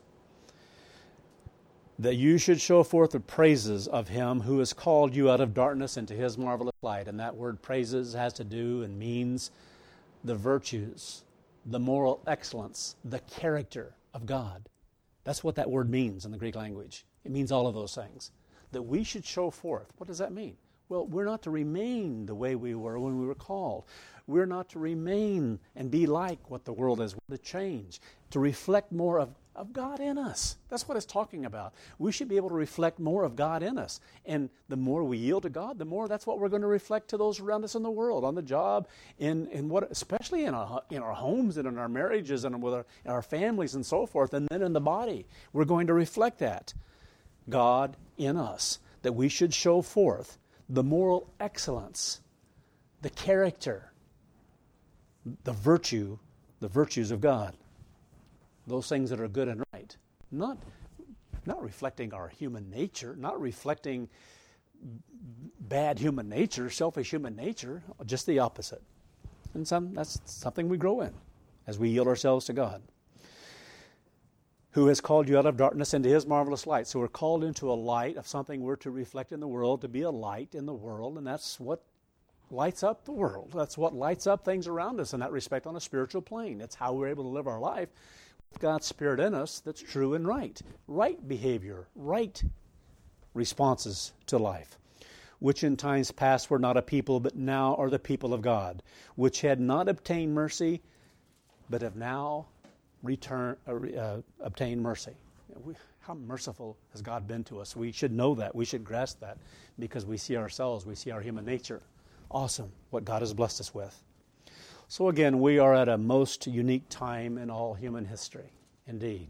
that you should show forth the praises of Him who has called you out of darkness into His marvelous light. And that word praises has to do and means the virtues, the moral excellence, the character of God. That's what that word means in the Greek language. It means all of those things. That we should show forth. What does that mean? Well, we're not to remain the way we were when we were called. We're not to remain and be like what the world is. We're to change, to reflect more of God in us. That's what it's talking about. We should be able to reflect more of God in us. And the more we yield to God, the more that's what we're going to reflect to those around us in the world, on the job, in what, especially in our homes and in our marriages and with our families and so forth, and then in the body. We're going to reflect that. God in us, that we should show forth the moral excellence, the character, the virtues of God. Those things that are good and right. Not reflecting our human nature, not reflecting bad human nature, selfish human nature, just the opposite. And that's something we grow in as we yield ourselves to God. Who has called you out of darkness into His marvelous light. So we're called into a light of something we're to reflect in the world, to be a light in the world, and that's what lights up the world. That's what lights up things around us in that respect on a spiritual plane. It's how we're able to live our life with God's Spirit in us that's true and right. Right behavior, right responses to life. Which in times past were not a people, but now are the people of God, which had not obtained mercy, but have now obtained mercy. How merciful has God been to us? We should know that. We should grasp that because we see ourselves. We see our human nature. Awesome, what God has blessed us with. So again, we are at a most unique time in all human history, indeed.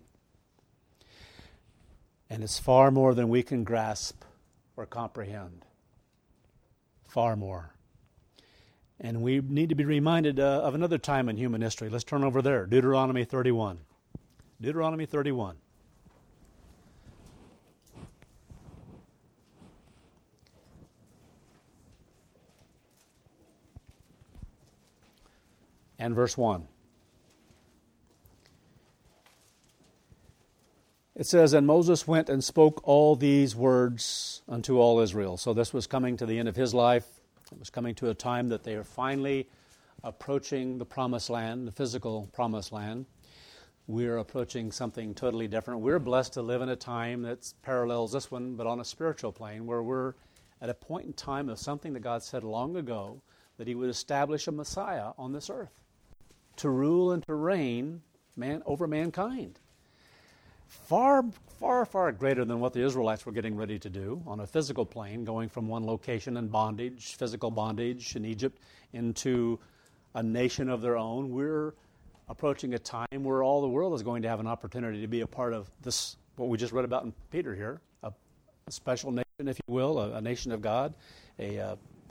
And it's far more than we can grasp or comprehend. Far more. And we need to be reminded of another time in human history. Let's turn over there, Deuteronomy 31. Deuteronomy 31. And verse 1. It says, And Moses went and spoke all these words unto all Israel. So this was coming to the end of his life. It was coming to a time that they are finally approaching the promised land, the physical promised land. We're approaching something totally different. We're blessed to live in a time that parallels this one, but on a spiritual plane, where we're at a point in time of something that God said long ago, that He would establish a Messiah on this earth to rule and to reign over mankind. Far, far, far greater than what the Israelites were getting ready to do on a physical plane, going from one location in bondage, physical bondage in Egypt, into a nation of their own. We're approaching a time where all the world is going to have an opportunity to be a part of this, what we just read about in Peter here, a special nation, if you will, a nation of God, a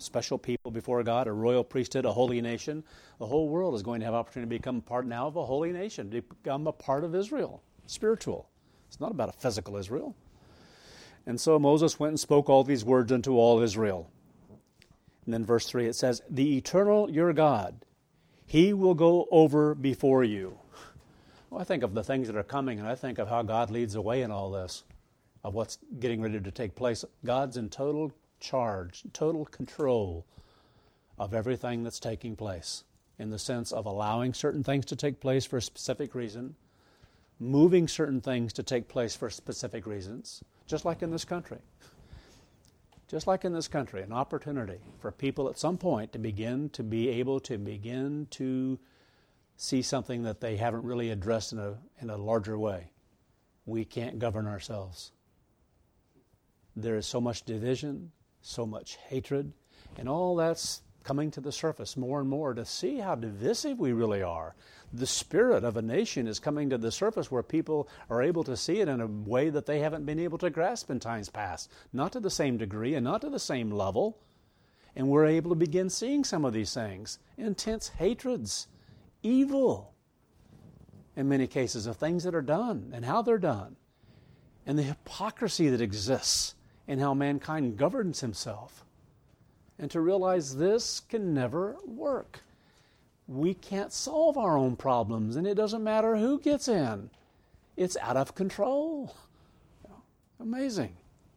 special people before God, a royal priesthood, a holy nation. The whole world is going to have opportunity to become part now of a holy nation, to become a part of Israel, spiritual. It's not about a physical Israel. And so Moses went and spoke all these words unto all Israel. And then verse 3, it says, the eternal your God, he will go over before you. Well, I think of the things that are coming, and I think of how God leads the way in all this, of what's getting ready to take place. God's in total charge, total control of everything that's taking place, in the sense of allowing certain things to take place for a specific reason, moving certain things to take place for specific reasons, just like in this country. Just like in this country, an opportunity for people at some point to be able to see something that they haven't really addressed in a larger way. We can't govern ourselves. There is so much division, so much hatred, and all that's coming to the surface more and more to see how divisive we really are. The spirit of a nation is coming to the surface where people are able to see it in a way that they haven't been able to grasp in times past. Not to the same degree and not to the same level. And we're able to begin seeing some of these things. Intense hatreds, evil, in many cases, of things that are done and how they're done. And the hypocrisy that exists in how mankind governs himself. And to realize this can never work. We can't solve our own problems, and it doesn't matter who gets in. It's out of control. Amazing.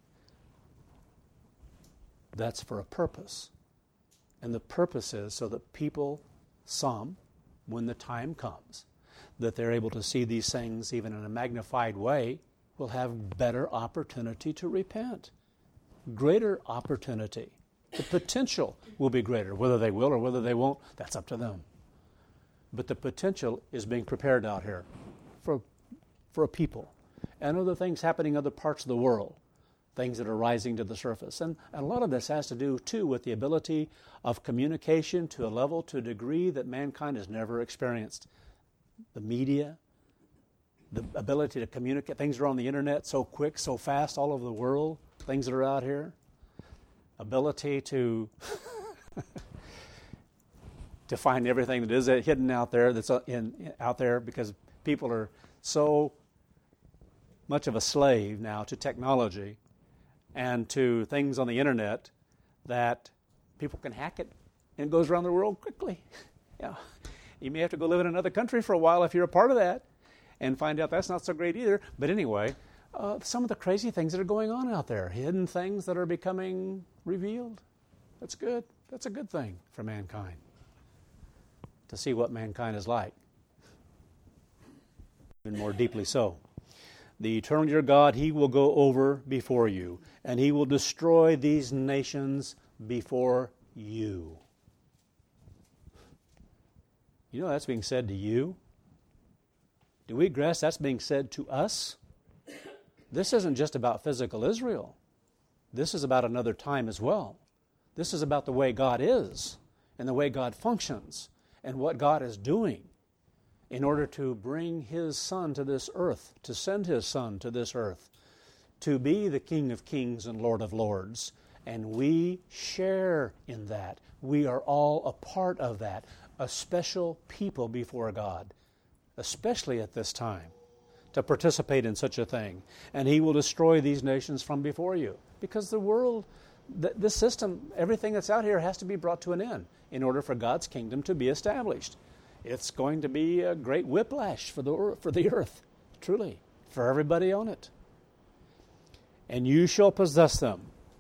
That's for a purpose. And the purpose is so that people, some, when the time comes, that they're able to see these things even in a magnified way, will have better opportunity to repent. Greater opportunity. The potential will be greater. Whether they will or whether they won't, that's up to them. But the potential is being prepared out here for a people. And other things happening in other parts of the world, things that are rising to the surface. And a lot of this has to do, too, with the ability of communication to a level, to a degree that mankind has never experienced. The media, the ability to communicate. Things are on the internet so quick, so fast, all over the world. Things that are out here. Ability to to find everything that is hidden out there, that's out there, because people are so much of a slave now to technology and to things on the internet that people can hack it and it goes around the world quickly. Yeah, you may have to go live in another country for a while if you're a part of that and find out that's not so great either. But anyway, some of the crazy things that are going on out there, hidden things that are becoming revealed. That's good. That's a good thing for mankind, to see what mankind is like. Even more deeply so. The eternal your God, he will go over before you, and he will destroy these nations before you. You know that's being said to you? Do we grasp that's being said to us? This isn't just about physical Israel. This is about another time as well. This is about the way God is and the way God functions and what God is doing in order to bring his Son to this earth, to send his Son to this earth, to be the King of Kings and Lord of Lords. And we share in that. We are all a part of that, a special people before God, especially at this time, to participate in such a thing. And he will destroy these nations from before you. Because the world, this system, everything that's out here has to be brought to an end in order for God's kingdom to be established. It's going to be a great whiplash for the earth, truly, for everybody on it. And you shall possess them.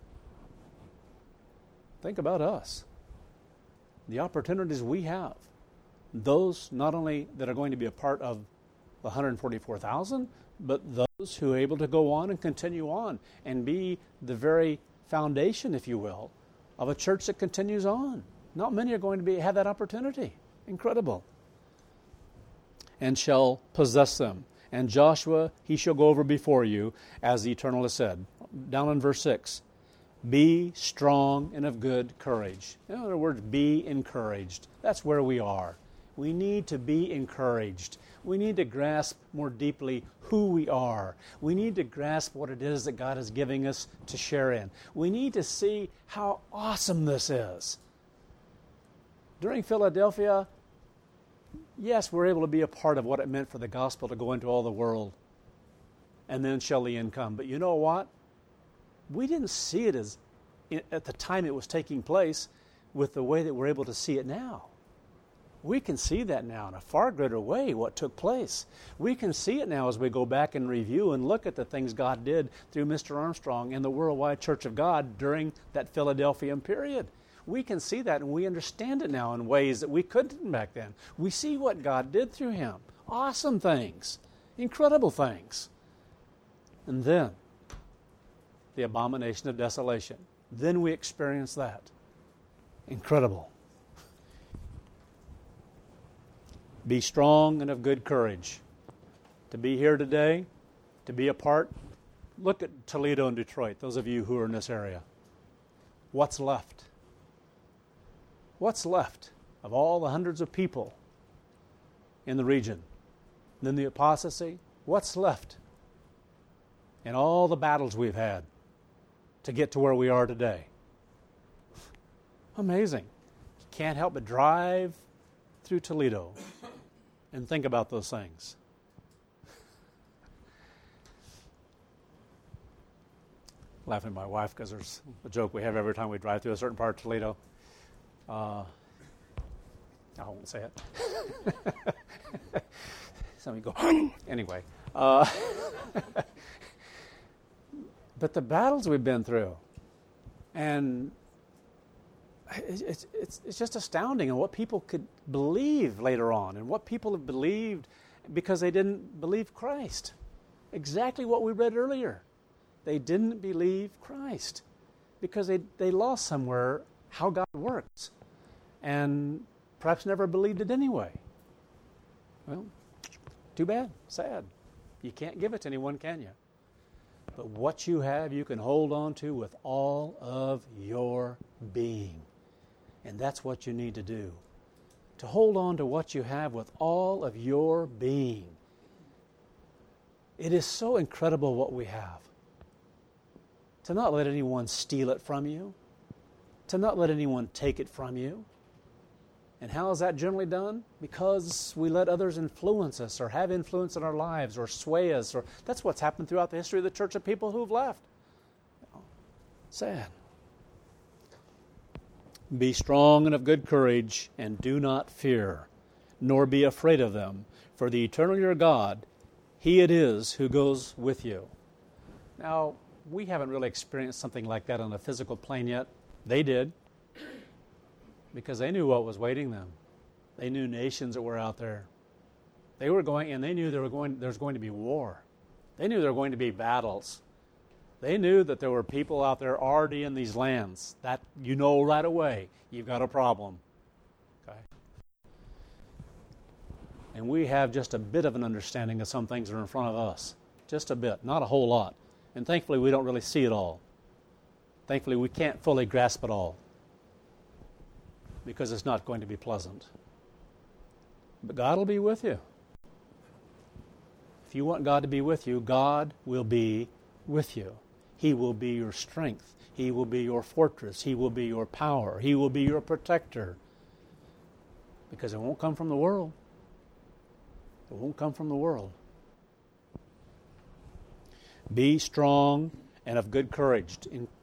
Think about us. The opportunities we have. Those not only that are going to be a part of the 144,000, but those who are able to go on and continue on and be the very foundation, if you will, of a church that continues on. Not many are going to have that opportunity. Incredible. And shall possess them. And Joshua, he shall go over before you, as the Eternal has said. Down in verse 6. Be strong and of good courage. In other words, be encouraged. That's where we are. We need to be encouraged. We need to grasp more deeply who we are. We need to grasp what it is that God is giving us to share in. We need to see how awesome this is. During Philadelphia, yes, we're able to be a part of what it meant for the gospel to go into all the world. And then shall the end come. But you know what? We didn't see it as, at the time it was taking place, with the way that we're able to see it now. We can see that now in a far greater way, what took place. We can see it now as we go back and review and look at the things God did through Mr. Armstrong and the Worldwide Church of God during that Philadelphian period. We can see that and we understand it now in ways that we couldn't back then. We see what God did through him. Awesome things. Incredible things. And then, the abomination of desolation. Then we experience that. Incredible. Be strong and of good courage. To be here today, to be a part, look at Toledo and Detroit, those of you who are in this area. What's left? What's left of all the hundreds of people in the region? And then the apostasy, what's left in all the battles we've had to get to where we are today? Amazing. You can't help but drive through Toledo and think about those things. Laughing at my wife because there's a joke we have every time we drive through a certain part of Toledo. I won't say it. Some of you go, anyway. But the battles we've been through, and it's just astounding on what people could believe later on and what people have believed because they didn't believe Christ. Exactly what we read earlier. They didn't believe Christ because they lost somewhere how God works and perhaps never believed it anyway. Well, too bad, sad. You can't give it to anyone, can you? But what you have, you can hold on to with all of your being. And that's what you need to do. To hold on to what you have with all of your being. It is so incredible what we have. To not let anyone steal it from you. To not let anyone take it from you. And how is that generally done? Because we let others influence us or have influence in our lives or sway us. Or that's what's happened throughout the history of the church of people who've left. Sad. Be strong and of good courage, and do not fear, nor be afraid of them. For the eternal your God, He it is who goes with you. Now, we haven't really experienced something like that on a physical plane yet. They did. Because they knew what was waiting them. They knew nations that were out there. They were going, and they knew there was going to be war. They knew there were going to be battles. They knew that there were people out there already in these lands. That you know right away, you've got a problem. Okay? And we have just a bit of an understanding of some things that are in front of us. Just a bit, not a whole lot. And thankfully, we don't really see it all. Thankfully, we can't fully grasp it all, because it's not going to be pleasant. But God will be with you. If you want God to be with you, God will be with you. He will be your strength. He will be your fortress. He will be your power. He will be your protector. Because it won't come from the world. It won't come from the world. Be strong and of good courage.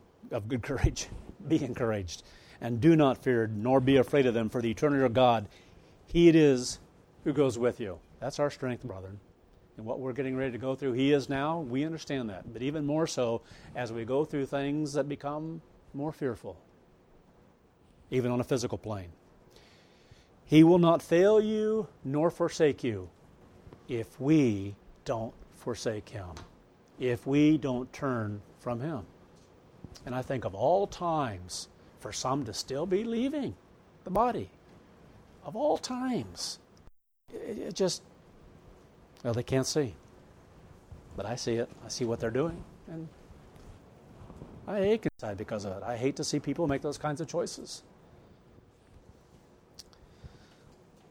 Be encouraged. And do not fear, nor be afraid of them, for the eternal your God, He it is who goes with you. That's our strength, brethren. And what we're getting ready to go through, He is now, we understand that. But even more so as we go through things that become more fearful, even on a physical plane. He will not fail you nor forsake you if we don't forsake Him, if we don't turn from Him. And I think of all times, for some to still be leaving the body, of all times, it just, well, they can't see. But I see it. I see what they're doing. And I ache inside because of it. I hate to see people make those kinds of choices.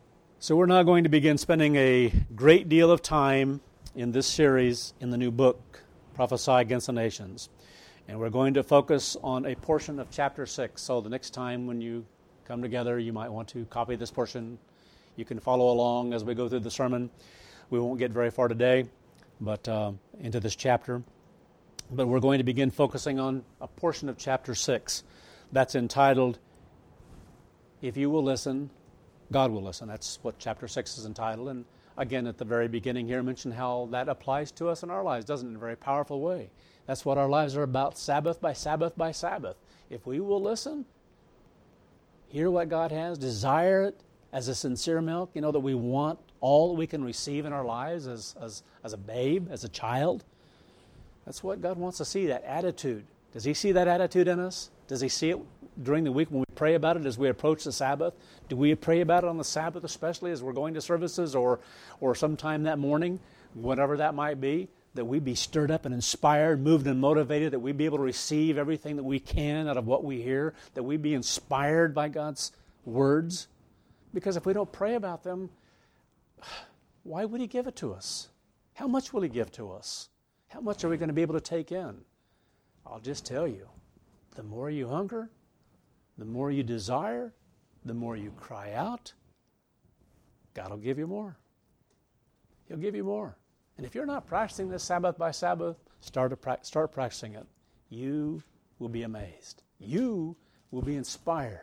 So we're now going to begin spending a great deal of time in this series in the new book, Prophesy Against the Nations. And we're going to focus on a portion of chapter 6. So the next time when you come together, you might want to copy this portion. You can follow along as we go through the sermon. We won't get very far today, but into this chapter. But we're going to begin focusing on a portion of chapter 6 that's entitled, If You Will Listen, God Will Listen. That's what chapter 6 is entitled. And again, at the very beginning here, I mentioned how that applies to us in our lives, doesn't it, in a very powerful way. That's what our lives are about, Sabbath by Sabbath by Sabbath. If we will listen, hear what God has, desire it as a sincere milk, that we want all that we can receive in our lives as a babe, as a child. That's what God wants to see, that attitude. Does He see that attitude in us? Does He see it during the week when we pray about it as we approach the Sabbath? Do we pray about it on the Sabbath, especially as we're going to services or sometime that morning, whatever that might be, that we be stirred up and inspired, moved and motivated, that we be able to receive everything that we can out of what we hear, that we be inspired by God's words? Because if we don't pray about them, why would He give it to us? How much will He give to us? How much are we going to be able to take in? I'll just tell you, the more you hunger, the more you desire, the more you cry out, God will give you more. He'll give you more. And if you're not practicing this Sabbath by Sabbath, start practicing it. You will be amazed. You will be inspired.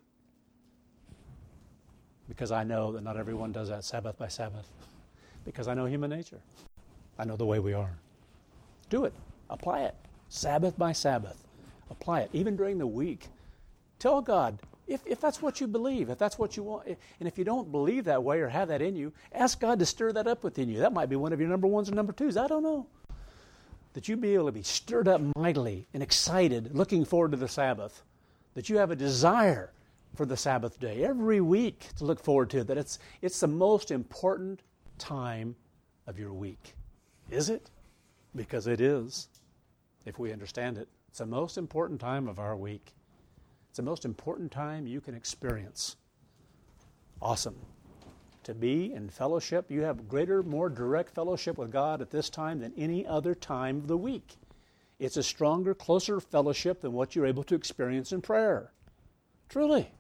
Because I know that not everyone does that Sabbath by Sabbath. Because I know human nature. I know the way we are. Do it. Apply it. Sabbath by Sabbath. Apply it. Even during the week. Tell God, if that's what you believe, if that's what you want, and if you don't believe that way or have that in you, ask God to stir that up within you. That might be one of your number ones or number twos. I don't know. That you be able to be stirred up mightily and excited, looking forward to the Sabbath. That you have a desire for the Sabbath day every week to look forward to. That it's the most important time of your week. Is it? Because it is, if we understand it. It's the most important time of our week. It's the most important time you can experience. Awesome. To be in fellowship, you have greater, more direct fellowship with God at this time than any other time of the week. It's a stronger, closer fellowship than what you're able to experience in prayer. Truly.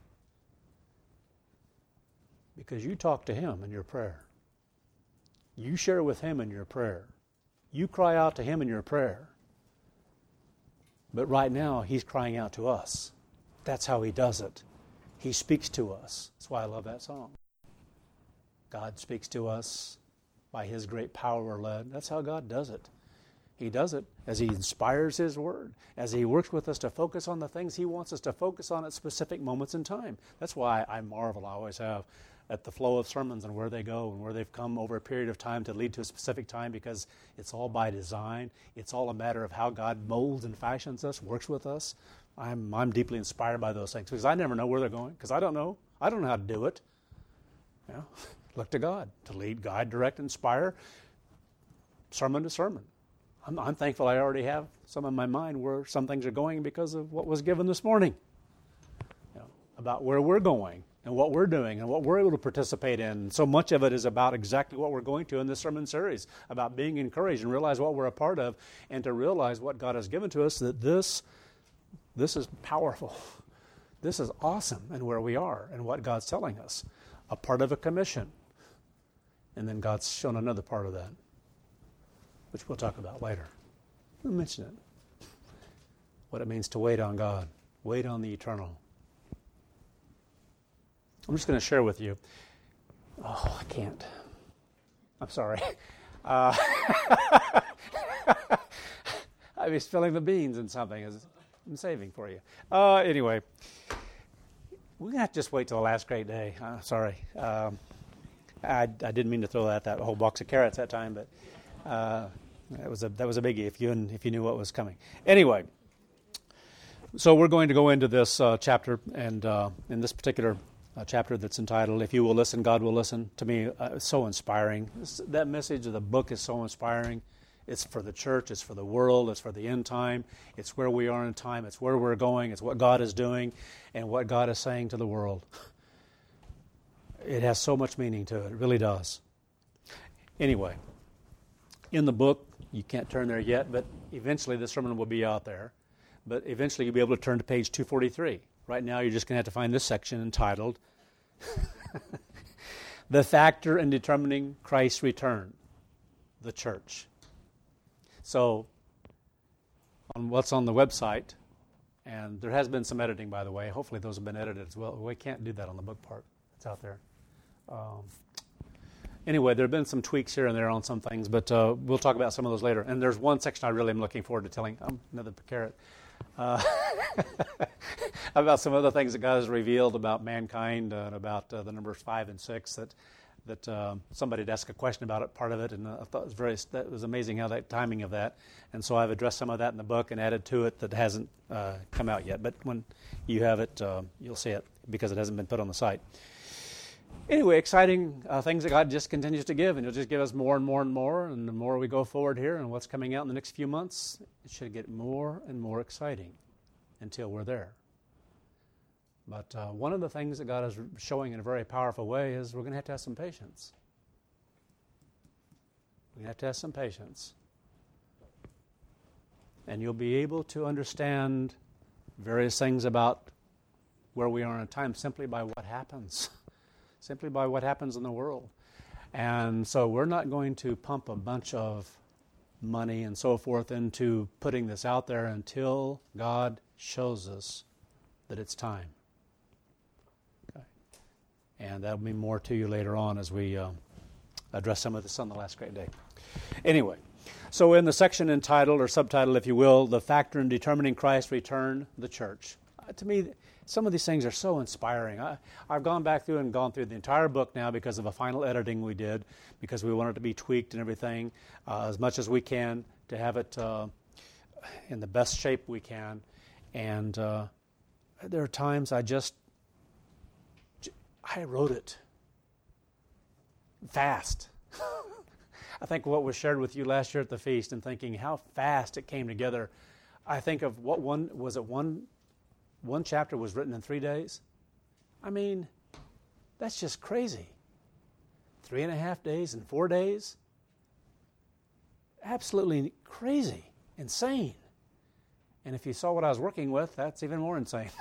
Because you talk to Him in your prayer. You share with Him in your prayer. You cry out to Him in your prayer. But right now, He's crying out to us. That's how He does it. He speaks to us. That's why I love that song. God speaks to us by His great power we're led. That's how God does it. He does it as He inspires His Word, as He works with us to focus on the things He wants us to focus on at specific moments in time. That's why I marvel, I always have, at the flow of sermons and where they go and where they've come over a period of time to lead to a specific time, because it's all by design. It's all a matter of how God molds and fashions us, works with us. I'm deeply inspired by those things because I never know where they're going, because I don't know. I don't know how to do it. Look to God to lead, guide, direct, inspire, sermon to sermon. I'm thankful I already have some in my mind where some things are going because of what was given this morning, about where we're going and what we're doing and what we're able to participate in. So much of it is about exactly what we're going to in this sermon series, about being encouraged and realize what we're a part of and to realize what God has given to us, that this is powerful. This is awesome in where we are and what God's telling us. A part of a commission. And then God's shown another part of that, which we'll talk about later. We'll mention it. What it means to wait on God. Wait on the eternal. I'm just going to share with you. Oh, I can't. I'm sorry. I was spilling the beans in something. I'm saving for you. Anyway, we're going to have to just wait till the last great day. Sorry. I didn't mean to throw that whole box of carrots that time, but that was a biggie if you knew what was coming. Anyway, so we're going to go into this chapter, and in this particular chapter that's entitled, If You Will Listen, God Will Listen. To me, it's so inspiring. That message of the book is so inspiring. It's for the church. It's for the world. It's for the end time. It's where we are in time. It's where we're going. It's what God is doing and what God is saying to the world. It has so much meaning to it. It really does. Anyway, in the book, you can't turn there yet, but eventually the sermon will be out there. But eventually you'll be able to turn to page 243. Right now you're just going to have to find this section entitled The Factor in Determining Christ's Return, the Church. So, on what's on the website, and there has been some editing, by the way. Hopefully those have been edited as well. We can't do that on the book part. It's out there. Anyway, there have been some tweaks here and there on some things, but we'll talk about some of those later. And there's one section I really am looking forward to telling, another carrot, about some other things that God has revealed about mankind and about the numbers 5 and 6 that somebody had asked a question about it, part of it, and I thought that was amazing how that timing of that. And so I've addressed some of that in the book and added to it that hasn't come out yet. But when you have it, you'll see it because it hasn't been put on the site. Anyway, exciting things that God just continues to give, and He'll just give us more and more and more. And the more we go forward here and what's coming out in the next few months, it should get more and more exciting until we're there. But one of the things that God is showing in a very powerful way is we're going to have some patience. We're going to have some patience. And you'll be able to understand various things about where we are in time simply by what happens. Simply by what happens in the world. And so we're not going to pump a bunch of money and so forth into putting this out there until God shows us that it's time. Okay. And that'll be more to you later on as we address some of this on the last great day. Anyway, so in the section entitled, or subtitle, if you will, The Factor in Determining Christ's Return, the Church. To me, some of these things are so inspiring. I've gone back through and gone through the entire book now because of a final editing we did, because we want it to be tweaked and everything as much as we can to have it in the best shape we can. And there are times I wrote it fast. I think what was shared with you last year at the feast and thinking how fast it came together. I think of one chapter was written in 3 days. I mean, that's just crazy. 3.5 days and 4 days? Absolutely crazy, insane. And if you saw what I was working with, that's even more insane.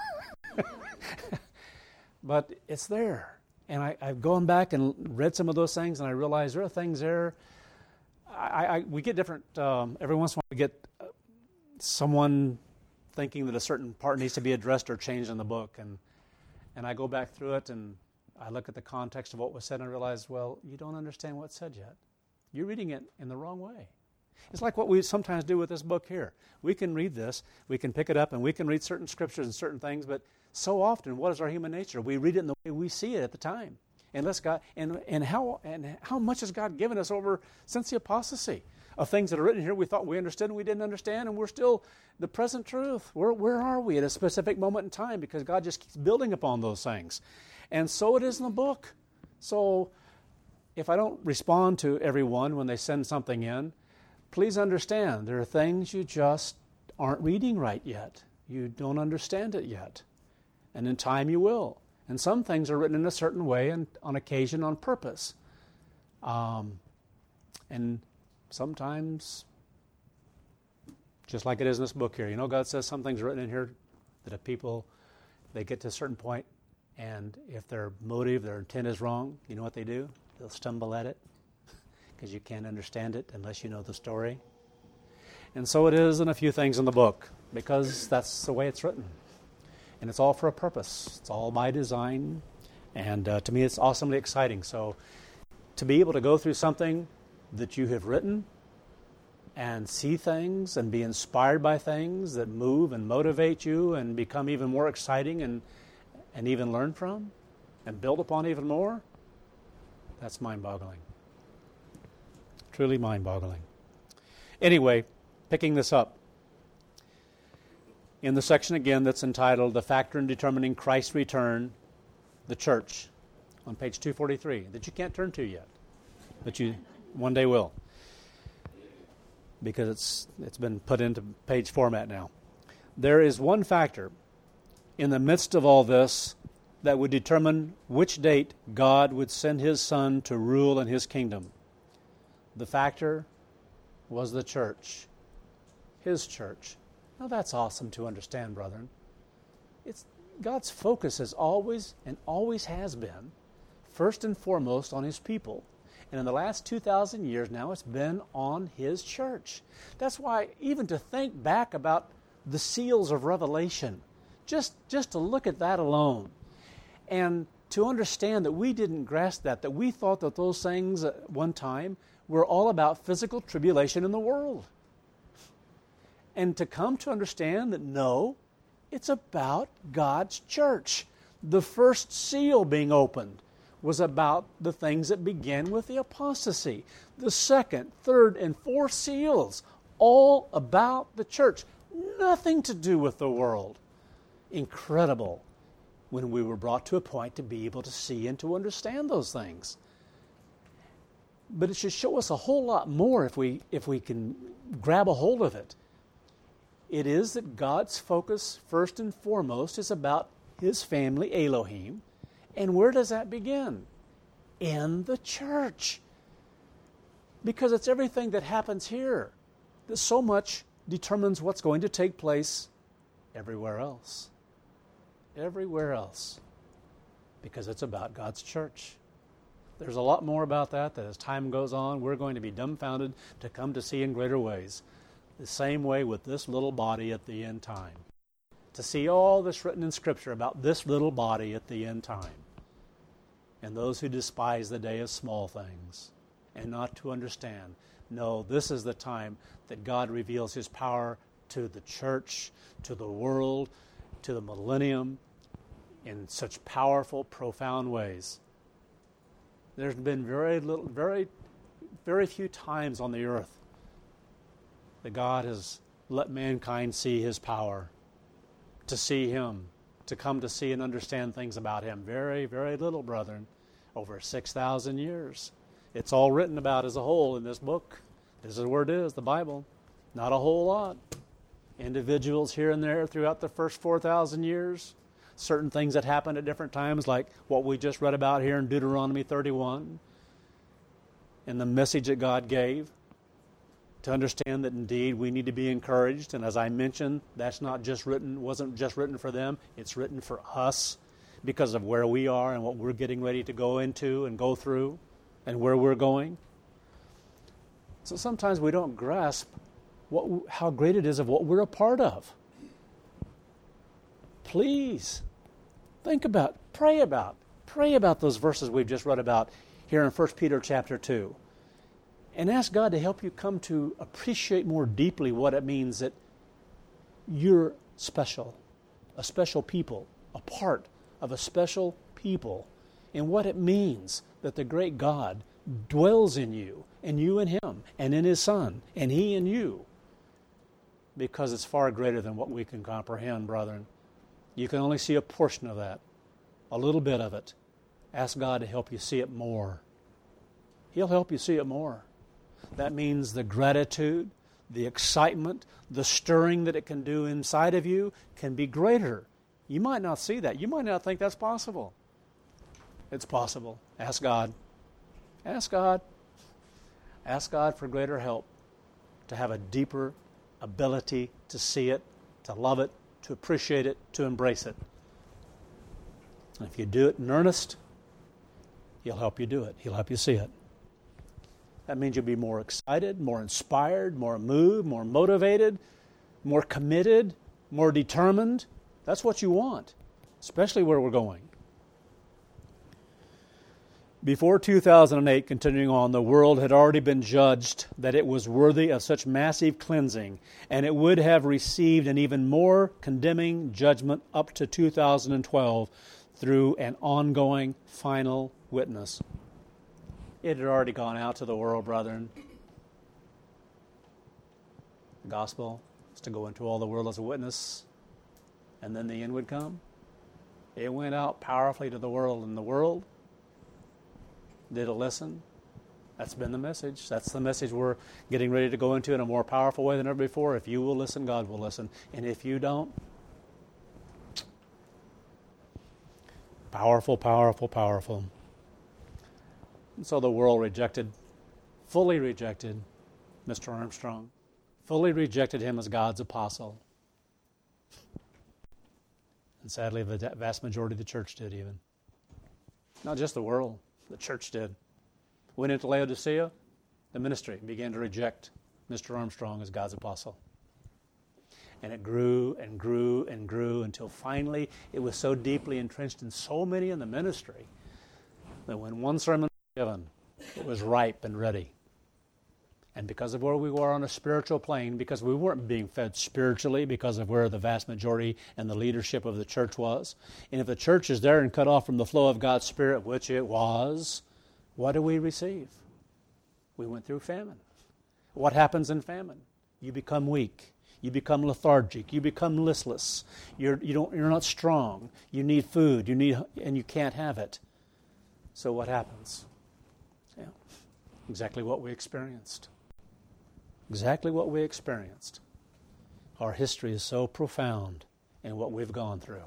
But it's there. And I've gone back and read some of those things, and I realized there are things there. We get different, every once in a while we get someone thinking that a certain part needs to be addressed or changed in the book. And I go back through it and I look at the context of what was said and I realize, well, you don't understand what's said yet. You're reading it in the wrong way. It's like what we sometimes do with this book here. We can read this, we can pick it up, and we can read certain scriptures and certain things, but so often, what is our human nature? We read it in the way we see it at the time. And how much has God given us over since the apostasy? Of things that are written here we thought we understood and we didn't understand, and we're still the present truth. Where are we at a specific moment in time? Because God just keeps building upon those things. And so it is in the book. So if I don't respond to everyone when they send something in, please understand there are things you just aren't reading right yet. You don't understand it yet. And in time you will. And some things are written in a certain way and on occasion on purpose. And sometimes, just like it is in this book here, God says some things written in here that if people, they get to a certain point, and if their motive, their intent is wrong, you know what they do? They'll stumble at it because you can't understand it unless you know the story. And so it is in a few things in the book because that's the way it's written. And it's all for a purpose. It's all by design. And to me, it's awesomely exciting. So to be able to go through something that you have written and see things and be inspired by things that move and motivate you and become even more exciting and even learn from and build upon even more, that's mind-boggling. Truly mind-boggling. Anyway, picking this up. In the section again that's entitled The Factor in Determining Christ's Return, the Church, on page 243, that you can't turn to yet, but you one day will, because it's been put into page format now. There is one factor in the midst of all this that would determine which date God would send His Son to rule in His kingdom. The factor was the church, His church. Now that's awesome to understand, brethren. God's focus is always and always has been first and foremost on His people. And in the last 2,000 years now, it's been on His church. That's why even to think back about the seals of Revelation, just to look at that alone, and to understand that we didn't grasp that we thought that those things at one time were all about physical tribulation in the world. And to come to understand that no, it's about God's church. The first seal being opened was about the things that began with the apostasy. The second, third, and fourth seals, all about the church. Nothing to do with the world. Incredible when we were brought to a point to be able to see and to understand those things. But it should show us a whole lot more if we can grab a hold of it. It is that God's focus, first and foremost, is about His family, Elohim. And where does that begin? In the church. Because it's everything that happens here that so much determines what's going to take place everywhere else. Everywhere else. Because it's about God's church. There's a lot more about that as time goes on, we're going to be dumbfounded to come to see in greater ways. The same way with this little body at the end time. To see all this written in Scripture about this little body at the end time. And those who despise the day of small things and not to understand. No, this is the time that God reveals His power to the church, to the world, to the millennium in such powerful, profound ways. There's been very few times on the earth that God has let mankind see His power, to see Him, to come to see and understand things about Him. Very, very little, brethren, over 6,000 years. It's all written about as a whole in this book. This is where it is, the Bible. Not a whole lot. Individuals here and there throughout the first 4,000 years. Certain things that happened at different times, like what we just read about here in Deuteronomy 31, and the message that God gave. To understand that indeed we need to be encouraged, and as I mentioned, that's not just written, wasn't just written for them, it's written for us because of where we are and what we're getting ready to go into and go through and where we're going. So sometimes we don't grasp how great it is of what we're a part of. Please think about, pray about those verses we've just read about here in 1 Peter chapter 2. And ask God to help you come to appreciate more deeply what it means that you're special, a special people, a part of a special people, and what it means that the great God dwells in you in Him, and in His Son, and He in you. Because it's far greater than what we can comprehend, brethren. You can only see a portion of that, a little bit of it. Ask God to help you see it more. He'll help you see it more. That means the gratitude, the excitement, the stirring that it can do inside of you can be greater. You might not see that. You might not think that's possible. It's possible. Ask God. Ask God. Ask God for greater help, to have a deeper ability to see it, to love it, to appreciate it, to embrace it. And if you do it in earnest, He'll help you do it. He'll help you see it. That means you'll be more excited, more inspired, more moved, more motivated, more committed, more determined. That's what you want, especially where we're going. Before 2008, continuing on, the world had already been judged that it was worthy of such massive cleansing, and it would have received an even more condemning judgment up to 2012 through an ongoing final witness. It had already gone out to the world, brethren. The gospel is to go into all the world as a witness, and then the end would come. It went out powerfully to the world, and the world did it listen. That's been the message. That's the message we're getting ready to go into in a more powerful way than ever before. If you will listen, God will listen. And if you don't, Powerful, powerful, powerful. And so the world fully rejected Mr. Armstrong, fully rejected him as God's apostle. And sadly, the vast majority of the church did even. Not just the world, the church did. Went into Laodicea, the ministry began to reject Mr. Armstrong as God's apostle. And it grew and grew and grew until finally it was so deeply entrenched in so many in the ministry that when one sermon was given, it was ripe and ready. And because of where we were on a spiritual plane, because we weren't being fed spiritually, because of where the vast majority and the leadership of the church was, and if the church is there and cut off from the flow of God's Spirit, which it was, what do we receive? We went through famine. What happens in famine? You become weak. You become lethargic. You become listless. You're not strong. You need food. And you can't have it. So what happens? Yeah, exactly what we experienced. Exactly what we experienced. Our history is so profound in what we've gone through.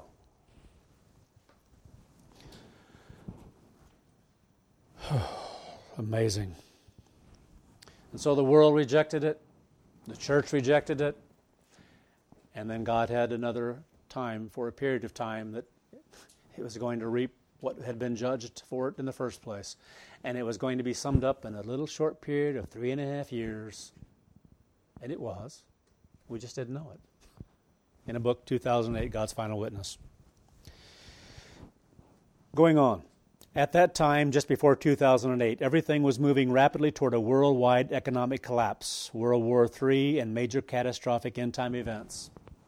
Amazing. And so the world rejected it. The church rejected it. And then God had another time, for a period of time, that it was going to reap what had been judged for it in the first place. And it was going to be summed up in a little short period of 3.5 years. And it was. We just didn't know it. In a book, 2008, God's Final Witness. Going on. At that time, just before 2008, everything was moving rapidly toward a worldwide economic collapse, World War III, and major catastrophic end-time events.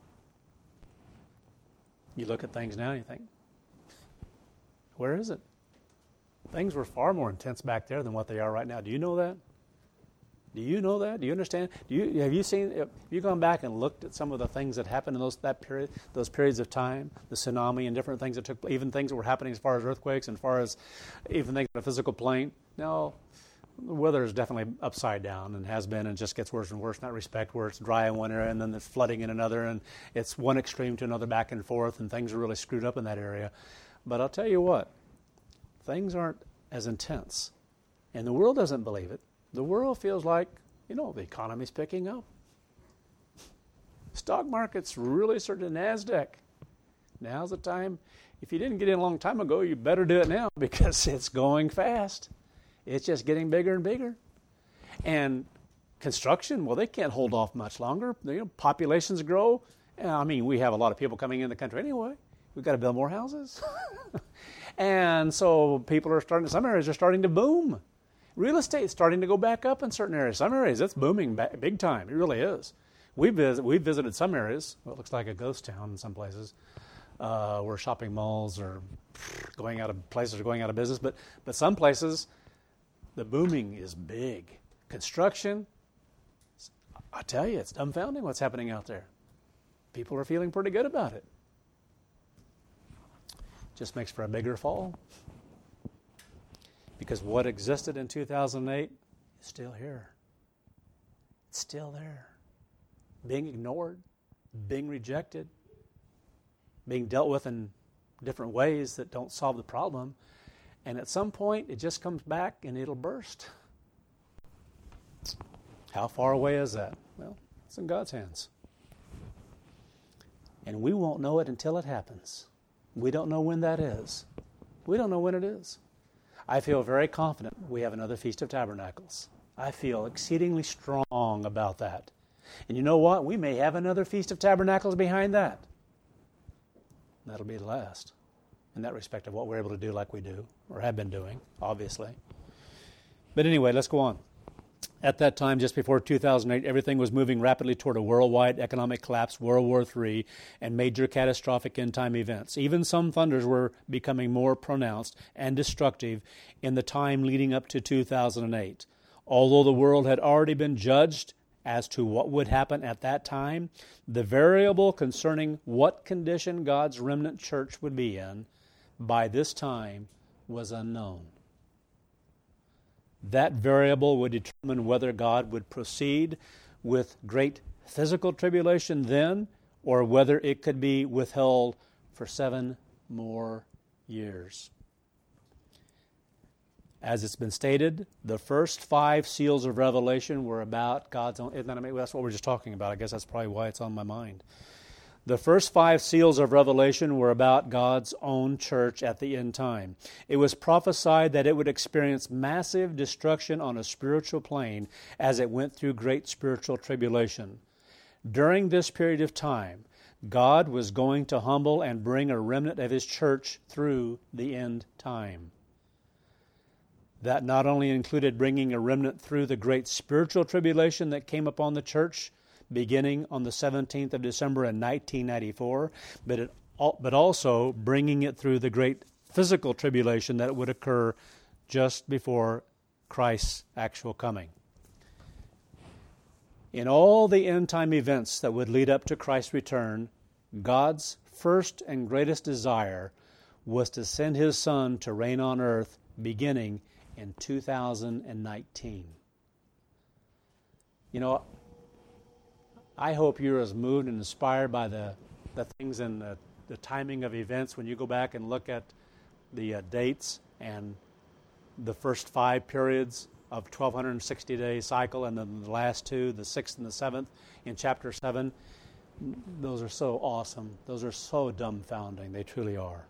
You look at things now and you think, where is it? Things were far more intense back there than what they are right now. Do you know that? Do you know that? Do you understand? Have you gone back and looked at some of the things that happened in those periods of time, the tsunami and different things that took, even things that were happening as far as earthquakes and as far as even things on a physical plane? No, the weather is definitely upside down and has been and just gets worse and worse in that respect, where it's dry in one area and then there's flooding in another, and it's one extreme to another back and forth, and things are really screwed up in that area. But I'll tell you what, things aren't as intense. And the world doesn't believe it. The world feels like, the economy's picking up. Stock market's really starting to NASDAQ. Now's the time. If you didn't get in a long time ago, you better do it now because it's going fast. It's just getting bigger and bigger. And construction, well, they can't hold off much longer. Populations grow. We have a lot of people coming in the country anyway. We've got to build more houses. And so some areas are starting to boom. Real estate is starting to go back up in certain areas. Some areas, it's booming big time. It really is. We visited some areas. Well, it looks like a ghost town in some places, where shopping malls are going out of business. But some places, the booming is big. Construction, I tell you, it's dumbfounding what's happening out there. People are feeling pretty good about it. Just makes for a bigger fall. Because what existed in 2008 is still here. It's still there. Being ignored, being rejected, being dealt with in different ways that don't solve the problem. And at some point, it just comes back and it'll burst. How far away is that? Well, it's in God's hands. And we won't know it until it happens. We don't know when that is. We don't know when it is. I feel very confident we have another Feast of Tabernacles. I feel exceedingly strong about that. And you know what? We may have another Feast of Tabernacles behind that. That'll be the last, in that respect of what we're able to do like we do, or have been doing, obviously. But anyway, let's go on. At that time, just before 2008, everything was moving rapidly toward a worldwide economic collapse, World War III, and major catastrophic end-time events. Even some thunders were becoming more pronounced and destructive in the time leading up to 2008. Although the world had already been judged as to what would happen at that time, the variable concerning what condition God's remnant church would be in by this time was unknown. That variable would determine whether God would proceed with great physical tribulation then, or whether it could be withheld for 7 more years. As it's been stated, the first 5 seals of Revelation were about God's own. Isn't that amazing? That's what we're just talking about. I guess that's probably why it's on my mind. The first 5 seals of Revelation were about God's own church at the end time. It was prophesied that it would experience massive destruction on a spiritual plane as it went through great spiritual tribulation. During this period of time, God was going to humble and bring a remnant of His church through the end time. That not only included bringing a remnant through the great spiritual tribulation that came upon the church beginning on the 17th of December in 1994, but also bringing it through the great physical tribulation that would occur just before Christ's actual coming. In all the end-time events that would lead up to Christ's return, God's first and greatest desire was to send His Son to reign on earth beginning in 2019. You know, I hope you're as moved and inspired by the things and the timing of events when you go back and look at the dates and the first 5 periods of 1,260-day cycle, and then the last 2, the 6th and the 7th, in chapter 7. Those are so awesome. Those are so dumbfounding. They truly are.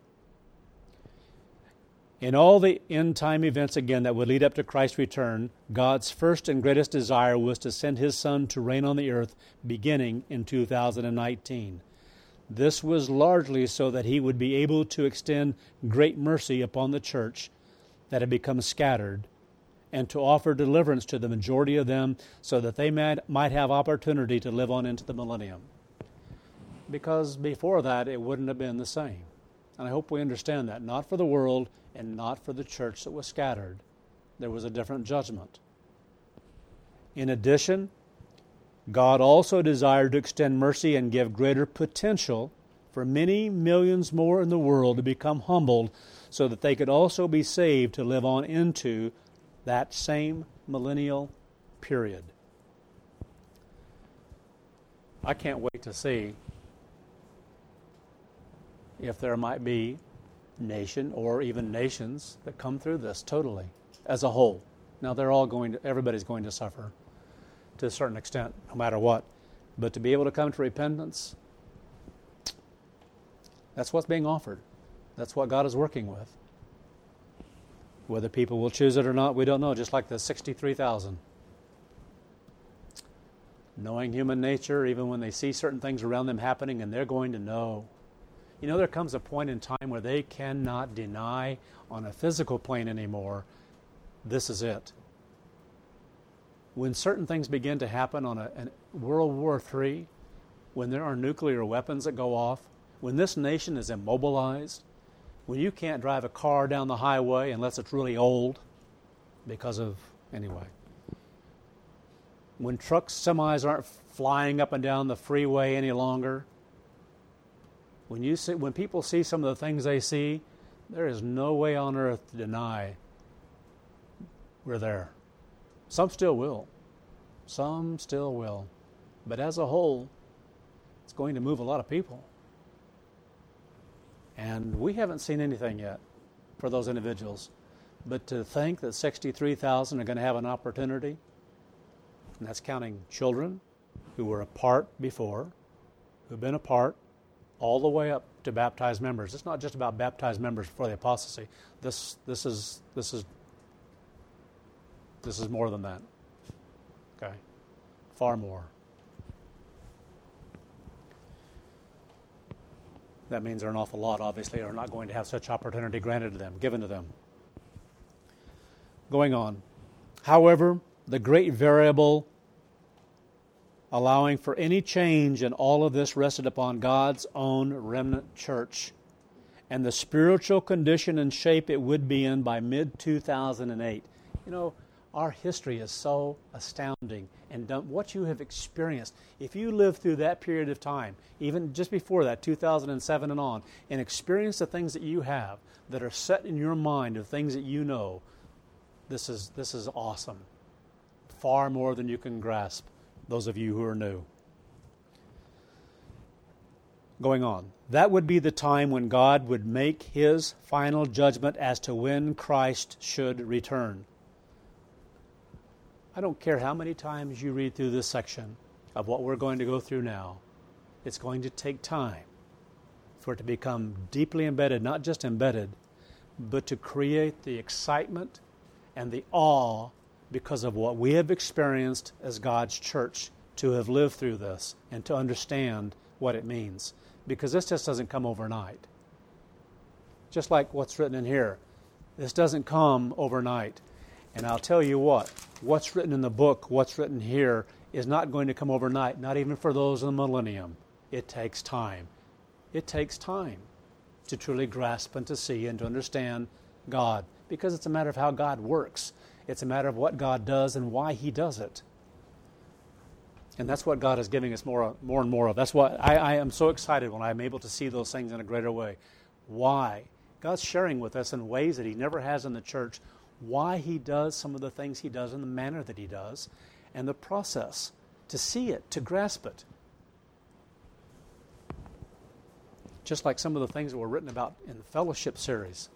In all the end-time events, again, that would lead up to Christ's return, God's first and greatest desire was to send His Son to reign on the earth beginning in 2019. This was largely so that He would be able to extend great mercy upon the church that had become scattered, and to offer deliverance to the majority of them so that they might have opportunity to live on into the millennium. Because before that, it wouldn't have been the same. And I hope we understand that. Not for the world and not for the church that was scattered. There was a different judgment. In addition, God also desired to extend mercy and give greater potential for many millions more in the world to become humbled so that they could also be saved to live on into that same millennial period. I can't wait to see if there might be nation or even nations that come through this totally as a whole. Now everybody's going to suffer to a certain extent, no matter what. But to be able to come to repentance, that's what's being offered. That's what God is working with. Whether people will choose it or not, we don't know, just like the 63,000. Knowing human nature, even when they see certain things around them happening, and they're going to know. You know, there comes a point in time where they cannot deny on a physical plane anymore, this is it. When certain things begin to happen on a World War III, when there are nuclear weapons that go off, when this nation is immobilized, when you can't drive a car down the highway unless it's really old because of, anyway. When trucks, semis aren't flying up and down the freeway any longer, when people see some of the things they see, there is no way on earth to deny we're there. Some still will. Some still will. But as a whole, it's going to move a lot of people. And we haven't seen anything yet for those individuals. But to think that 63,000 are going to have an opportunity, and that's counting children who were apart before, who've been apart, all the way up to baptized members. It's not just about baptized members before the apostasy. This is more than that. Okay, far more. That means there are an awful lot, obviously, are not going to have such opportunity granted to them, given to them. Going on. However, the great variable allowing for any change in all of this rested upon God's own remnant church and the spiritual condition and shape it would be in by mid-2008. You know, our history is so astounding, and what you have experienced, if you live through that period of time, even just before that, 2007 and on, and experience the things that you have that are set in your mind of things that you know, this is awesome. Far more than you can grasp, those of you who are new. Going on. That would be the time when God would make his final judgment as to when Christ should return. I don't care how many times you read through this section of what we're going to go through now. It's going to take time for it to become deeply embedded, not just embedded, but to create the excitement and the awe because of what we have experienced as God's church, to have lived through this and to understand what it means. Because this just doesn't come overnight. Just like what's written in here. This doesn't come overnight. And I'll tell you what's written in the book, what's written here, is not going to come overnight, not even for those in the millennium. It takes time. It takes time to truly grasp and to see and to understand God, because it's a matter of how God works. It's a matter of what God does and why he does it. And that's what God is giving us more and more of. That's why I am so excited when I'm able to see those things in a greater way. Why? God's sharing with us in ways that he never has in the church why he does some of the things he does in the manner that he does, and the process to see it, to grasp it. Just like some of the things that were written about in the fellowship series.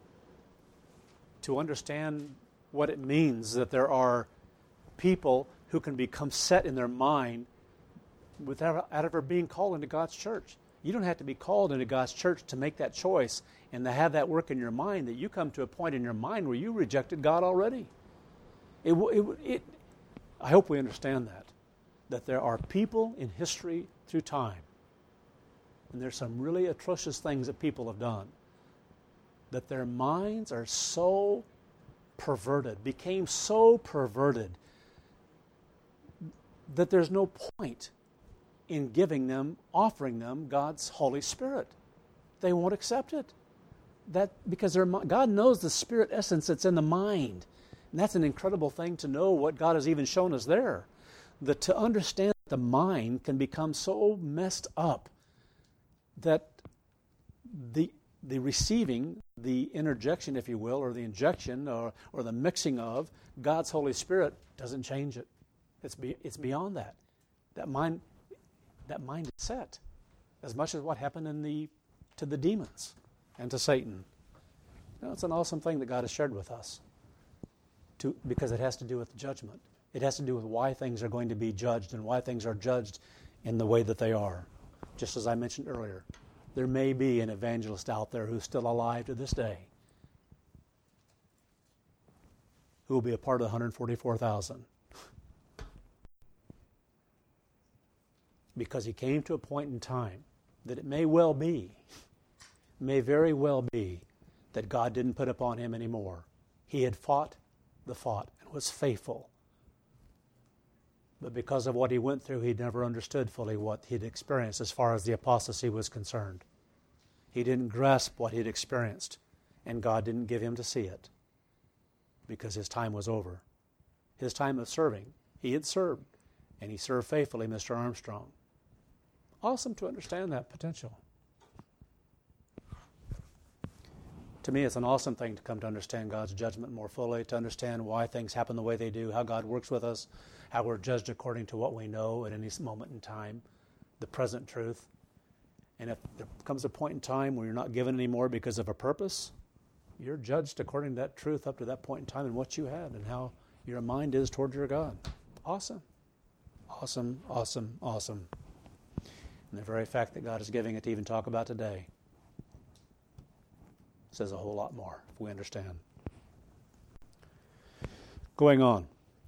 To understand what it means that there are people who can become set in their mind without ever being called into God's church. You don't have to be called into God's church to make that choice and to have that work in your mind, that you come to a point in your mind where you rejected God already. I hope we understand that there are people in history through time, and there's some really atrocious things that people have done, that their minds are so perverted, became so perverted, that there's no point in giving them, offering them God's Holy Spirit. They won't accept it. Because God knows the spirit essence that's in the mind. And that's an incredible thing to know what God has even shown us there. To understand that the mind can become so messed up that the receiving, the interjection, if you will, or the injection, or the mixing of God's Holy Spirit doesn't change it. It's beyond that. That mind is set, as much as what happened to the demons and to Satan. It's an awesome thing that God has shared with us, because it has to do with judgment. It has to do with why things are going to be judged and why things are judged in the way that they are. Just as I mentioned earlier, there may be an evangelist out there who's still alive to this day who will be a part of the 144,000. Because he came to a point in time that it may very well be, that God didn't put upon him anymore. He had fought the fight and was faithful. But because of what he went through, he never understood fully what he'd experienced as far as the apostasy was concerned. He didn't grasp what he'd experienced, and God didn't give him to see it, because his time was over. His time of serving, he had served, and he served faithfully, Mr. Armstrong. Awesome to understand that potential. To me, it's an awesome thing to come to understand God's judgment more fully, to understand why things happen the way they do, how God works with us, how we're judged according to what we know at any moment in time, the present truth. And if there comes a point in time where you're not given any more because of a purpose, you're judged according to that truth up to that point in time and what you had and how your mind is toward your God. Awesome. Awesome, awesome, awesome. And the very fact that God is giving it to even talk about today says a whole lot more, if we understand. Going on.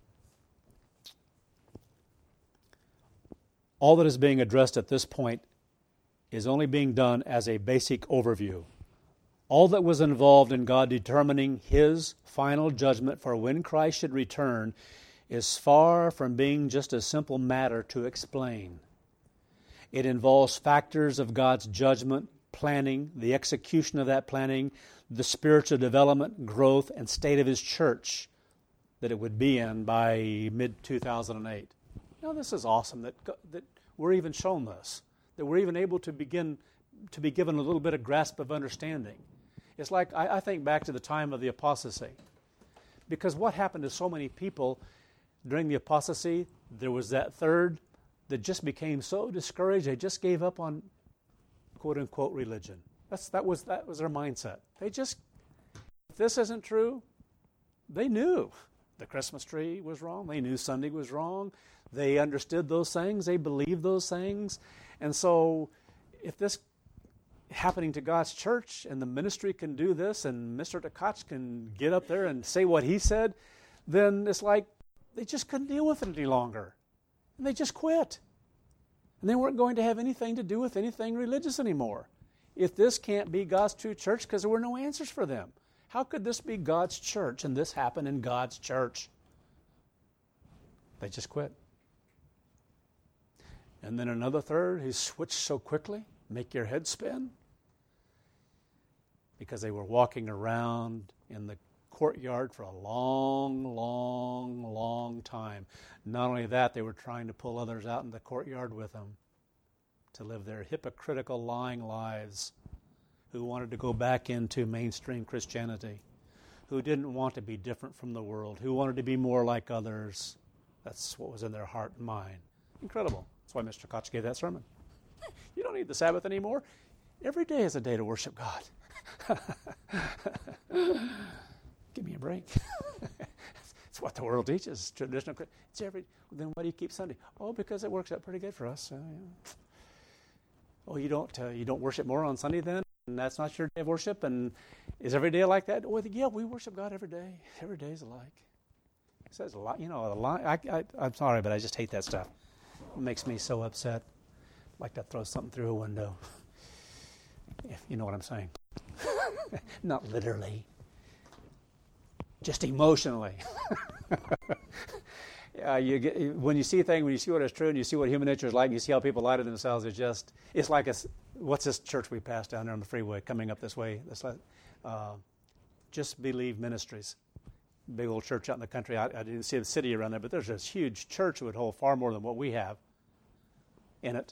All that is being addressed at this point is only being done as a basic overview. All that was involved in God determining his final judgment for when Christ should return is far from being just a simple matter to explain. It involves factors of God's judgment, planning, the execution of that planning, the spiritual development, growth, and state of his church that it would be in by mid-2008. This is awesome that we're even shown this, that we're even able to begin to be given a little bit of grasp of understanding. It's like, I think back to the time of the apostasy. Because what happened to so many people during the apostasy, there was that third that just became so discouraged, they just gave up on quote-unquote religion. That was their mindset. They just, if this isn't true, they knew the Christmas tree was wrong. They knew Sunday was wrong. They understood those things. They believed those things. And so if this happening to God's church and the ministry can do this and Mr. Tkach can get up there and say what he said, then it's like they just couldn't deal with it any longer. And they just quit. And they weren't going to have anything to do with anything religious anymore. If this can't be God's true church, because there were no answers for them. How could this be God's church and this happen in God's church? They just quit. And then another third, he switched so quickly, make your head spin. Because they were walking around in the courtyard for a long time. Not only that, they were trying to pull others out in the courtyard with them to live their hypocritical, lying lives, who wanted to go back into mainstream Christianity, who didn't want to be different from the world, who wanted to be more like others. That's what was in their heart and mind. Incredible. That's why Mr. Koch gave that sermon. You don't need the Sabbath anymore. Every day is a day to worship God. Give me a break. It's what the world teaches. Traditional. It's then why do you keep Sunday? Oh, because it works out pretty good for us. Yeah. Oh, you don't worship more on Sunday then? And that's not your day of worship? And is every day like that? Oh, yeah, we worship God every day. Every day is alike. It says a lot. I'm sorry, but I just hate that stuff. It makes me so upset. I'd like to throw something through a window. If you know what I'm saying. Not literally. Just emotionally. When you see things, when you see what is true, and you see what human nature is like, and you see how people lie to themselves, it's like what's this church we passed down there on the freeway coming up this way? Just Believe Ministries. Big old church out in the country. I didn't see the city around there, but there's this huge church that would hold far more than what we have in it.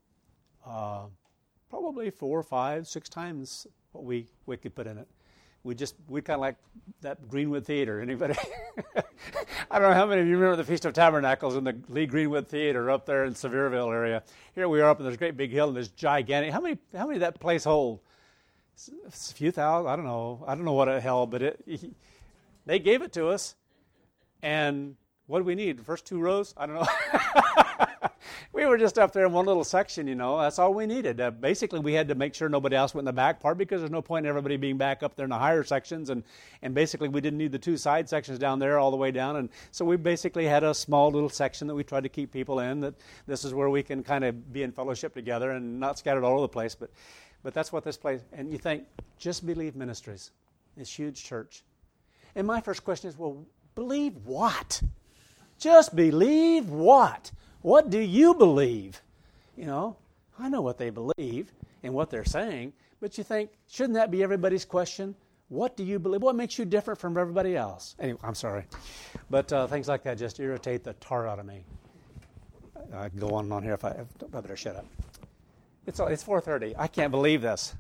Probably 4, 5, 6 times what we could put in it. We kind of like that Greenwood Theater. Anybody? I don't know how many of you remember the Feast of Tabernacles in the Lee Greenwood Theater up there in Sevierville area. Here we are up in this great big hill and this gigantic. How many did that place hold? A few thousand. I don't know what it held, but they gave it to us. And what do we need? The first 2 rows? I don't know. We were just up there in one little section, That's all we needed. Basically, we had to make sure nobody else went in the back part because there's no point in everybody being back up there in the higher sections. And basically, we didn't need the 2 side sections down there all the way down. And so we basically had a small little section that we tried to keep people in, that this is where we can kind of be in fellowship together and not scattered all over the place. But that's what this place, and you think, Just Believe Ministries, this huge church. And my first question is, well, believe what? Just believe what? What do you believe? I know what they believe and what they're saying, but you think, shouldn't that be everybody's question? What do you believe? What makes you different from everybody else? Anyway, I'm sorry. But things like that just irritate the tar out of me. I can go on and on here if I better shut up. It's 4:30. I can't believe this.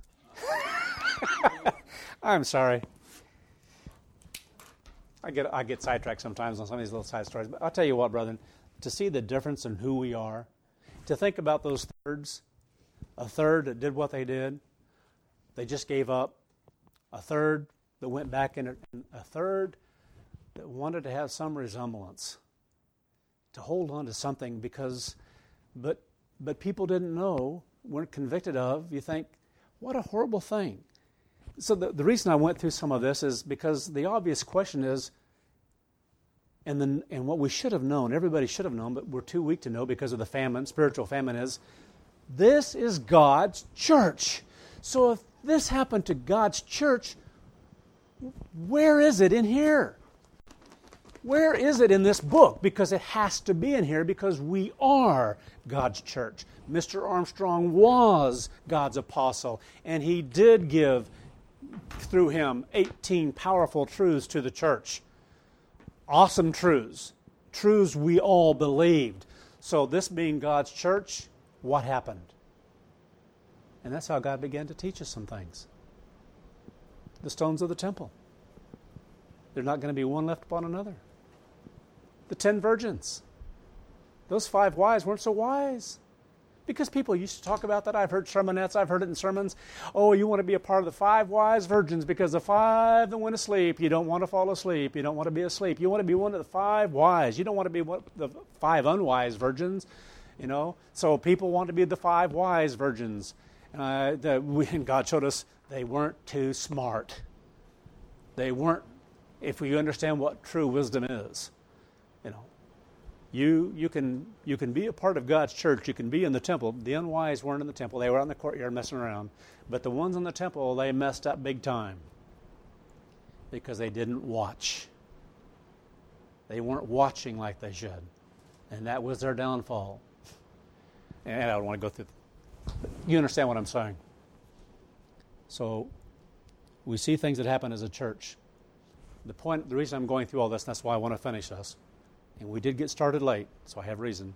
I'm sorry. I get sidetracked sometimes on some of these little side stories. But I'll tell you what, brethren, to see the difference in who we are, to think about those thirds, a third that did what they did, they just gave up, a third that went back in it, and a third that wanted to have some resemblance, to hold on to something but people didn't know, weren't convicted of. You think, what a horrible thing. So the reason I went through some of this is because the obvious question is, and what we should have known, everybody should have known, but we're too weak to know because of the famine, spiritual famine, is this is God's church. So if this happened to God's church, where is it in here? Where is it in this book? Because it has to be in here because we are God's church. Mr. Armstrong was God's apostle, and he did give, through him, 18 powerful truths to the church. Awesome truths we all believed. So this being God's church, what happened? And that's how God began to teach us some things. The stones of the temple. There's not going to be one left upon another. The 10 virgins. Those 5 wise weren't so wise. Because people used to talk about that. I've heard sermonettes. I've heard it in sermons. Oh, you want to be a part of the 5 wise virgins because the 5 that went asleep, you don't want to fall asleep. You don't want to be asleep. You want to be one of the 5 wise. You don't want to be one of the 5 unwise virgins, you know. So people want to be the 5 wise virgins. And God showed us they weren't too smart. They weren't, if we understand what true wisdom is, you know. You can be a part of God's church. You can be in the temple. The unwise weren't in the temple. They were out in the courtyard messing around. But the ones in the temple, they messed up big time because they didn't watch. They weren't watching like they should. And that was their downfall. And I don't want to go through. You understand what I'm saying? So we see things that happen as a church. The reason I'm going through all this, and that's why I want to finish this, and we did get started late, so I have reason,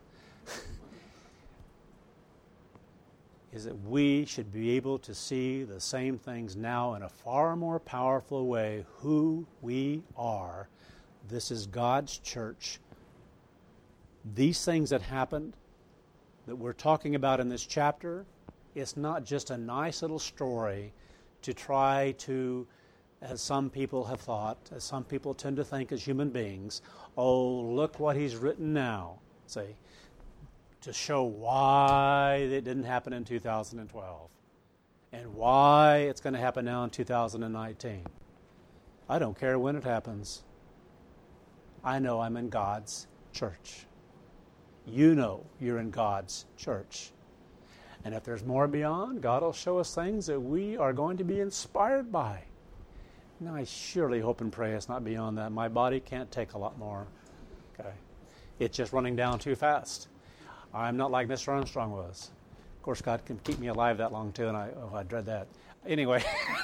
is that we should be able to see the same things now in a far more powerful way, who we are. This is God's church. These things that happened, that we're talking about in this chapter, it's not just a nice little story to try to, as some people have thought, as some people tend to think as human beings, oh, look what he's written now, see, to show why it didn't happen in 2012 and why it's going to happen now in 2019. I don't care when it happens. I know I'm in God's church. You know you're in God's church. And if there's more beyond, God will show us things that we are going to be inspired by. Now, I surely hope and pray it's not beyond that. My body can't take a lot more. Okay, it's just running down too fast. I'm not like Mr. Armstrong was. Of course, God can keep me alive that long too, and I dread that. Anyway,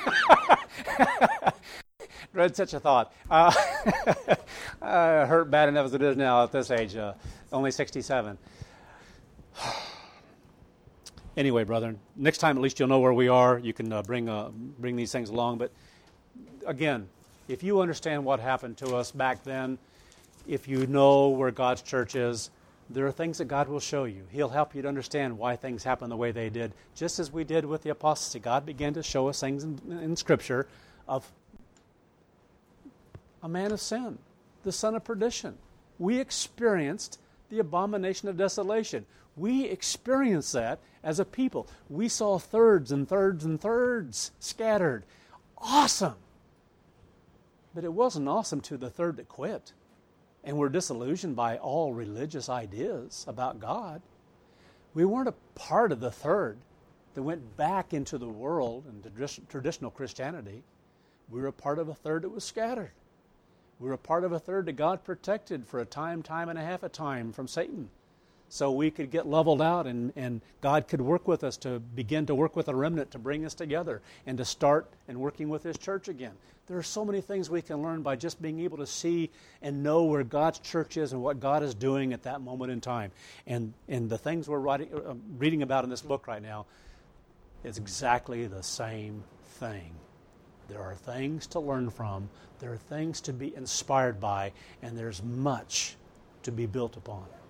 dread such a thought. Hurt bad enough as it is now at this age, only 67. Anyway, brethren, next time at least you'll know where we are. You can bring these things along, but again, if you understand what happened to us back then, if you know where God's church is, there are things that God will show you. He'll help you to understand why things happen the way they did. Just as we did with the apostasy, God began to show us things in Scripture of a man of sin, the son of perdition. We experienced the abomination of desolation. We experienced that as a people. We saw thirds and thirds and thirds scattered. Awesome! But it wasn't awesome to the third that quit and were disillusioned by all religious ideas about God. We weren't a part of the third that went back into the world and traditional Christianity. We were a part of a third that was scattered. We were a part of a third that God protected for a time and a half a time from Satan, so we could get leveled out and God could work with us to begin to work with a remnant to bring us together and to start and working with His church again. There are so many things we can learn by just being able to see and know where God's church is and what God is doing at that moment in time. And the things we're reading about in this book right now is exactly the same thing. There are things to learn from, there are things to be inspired by, and there's much to be built upon.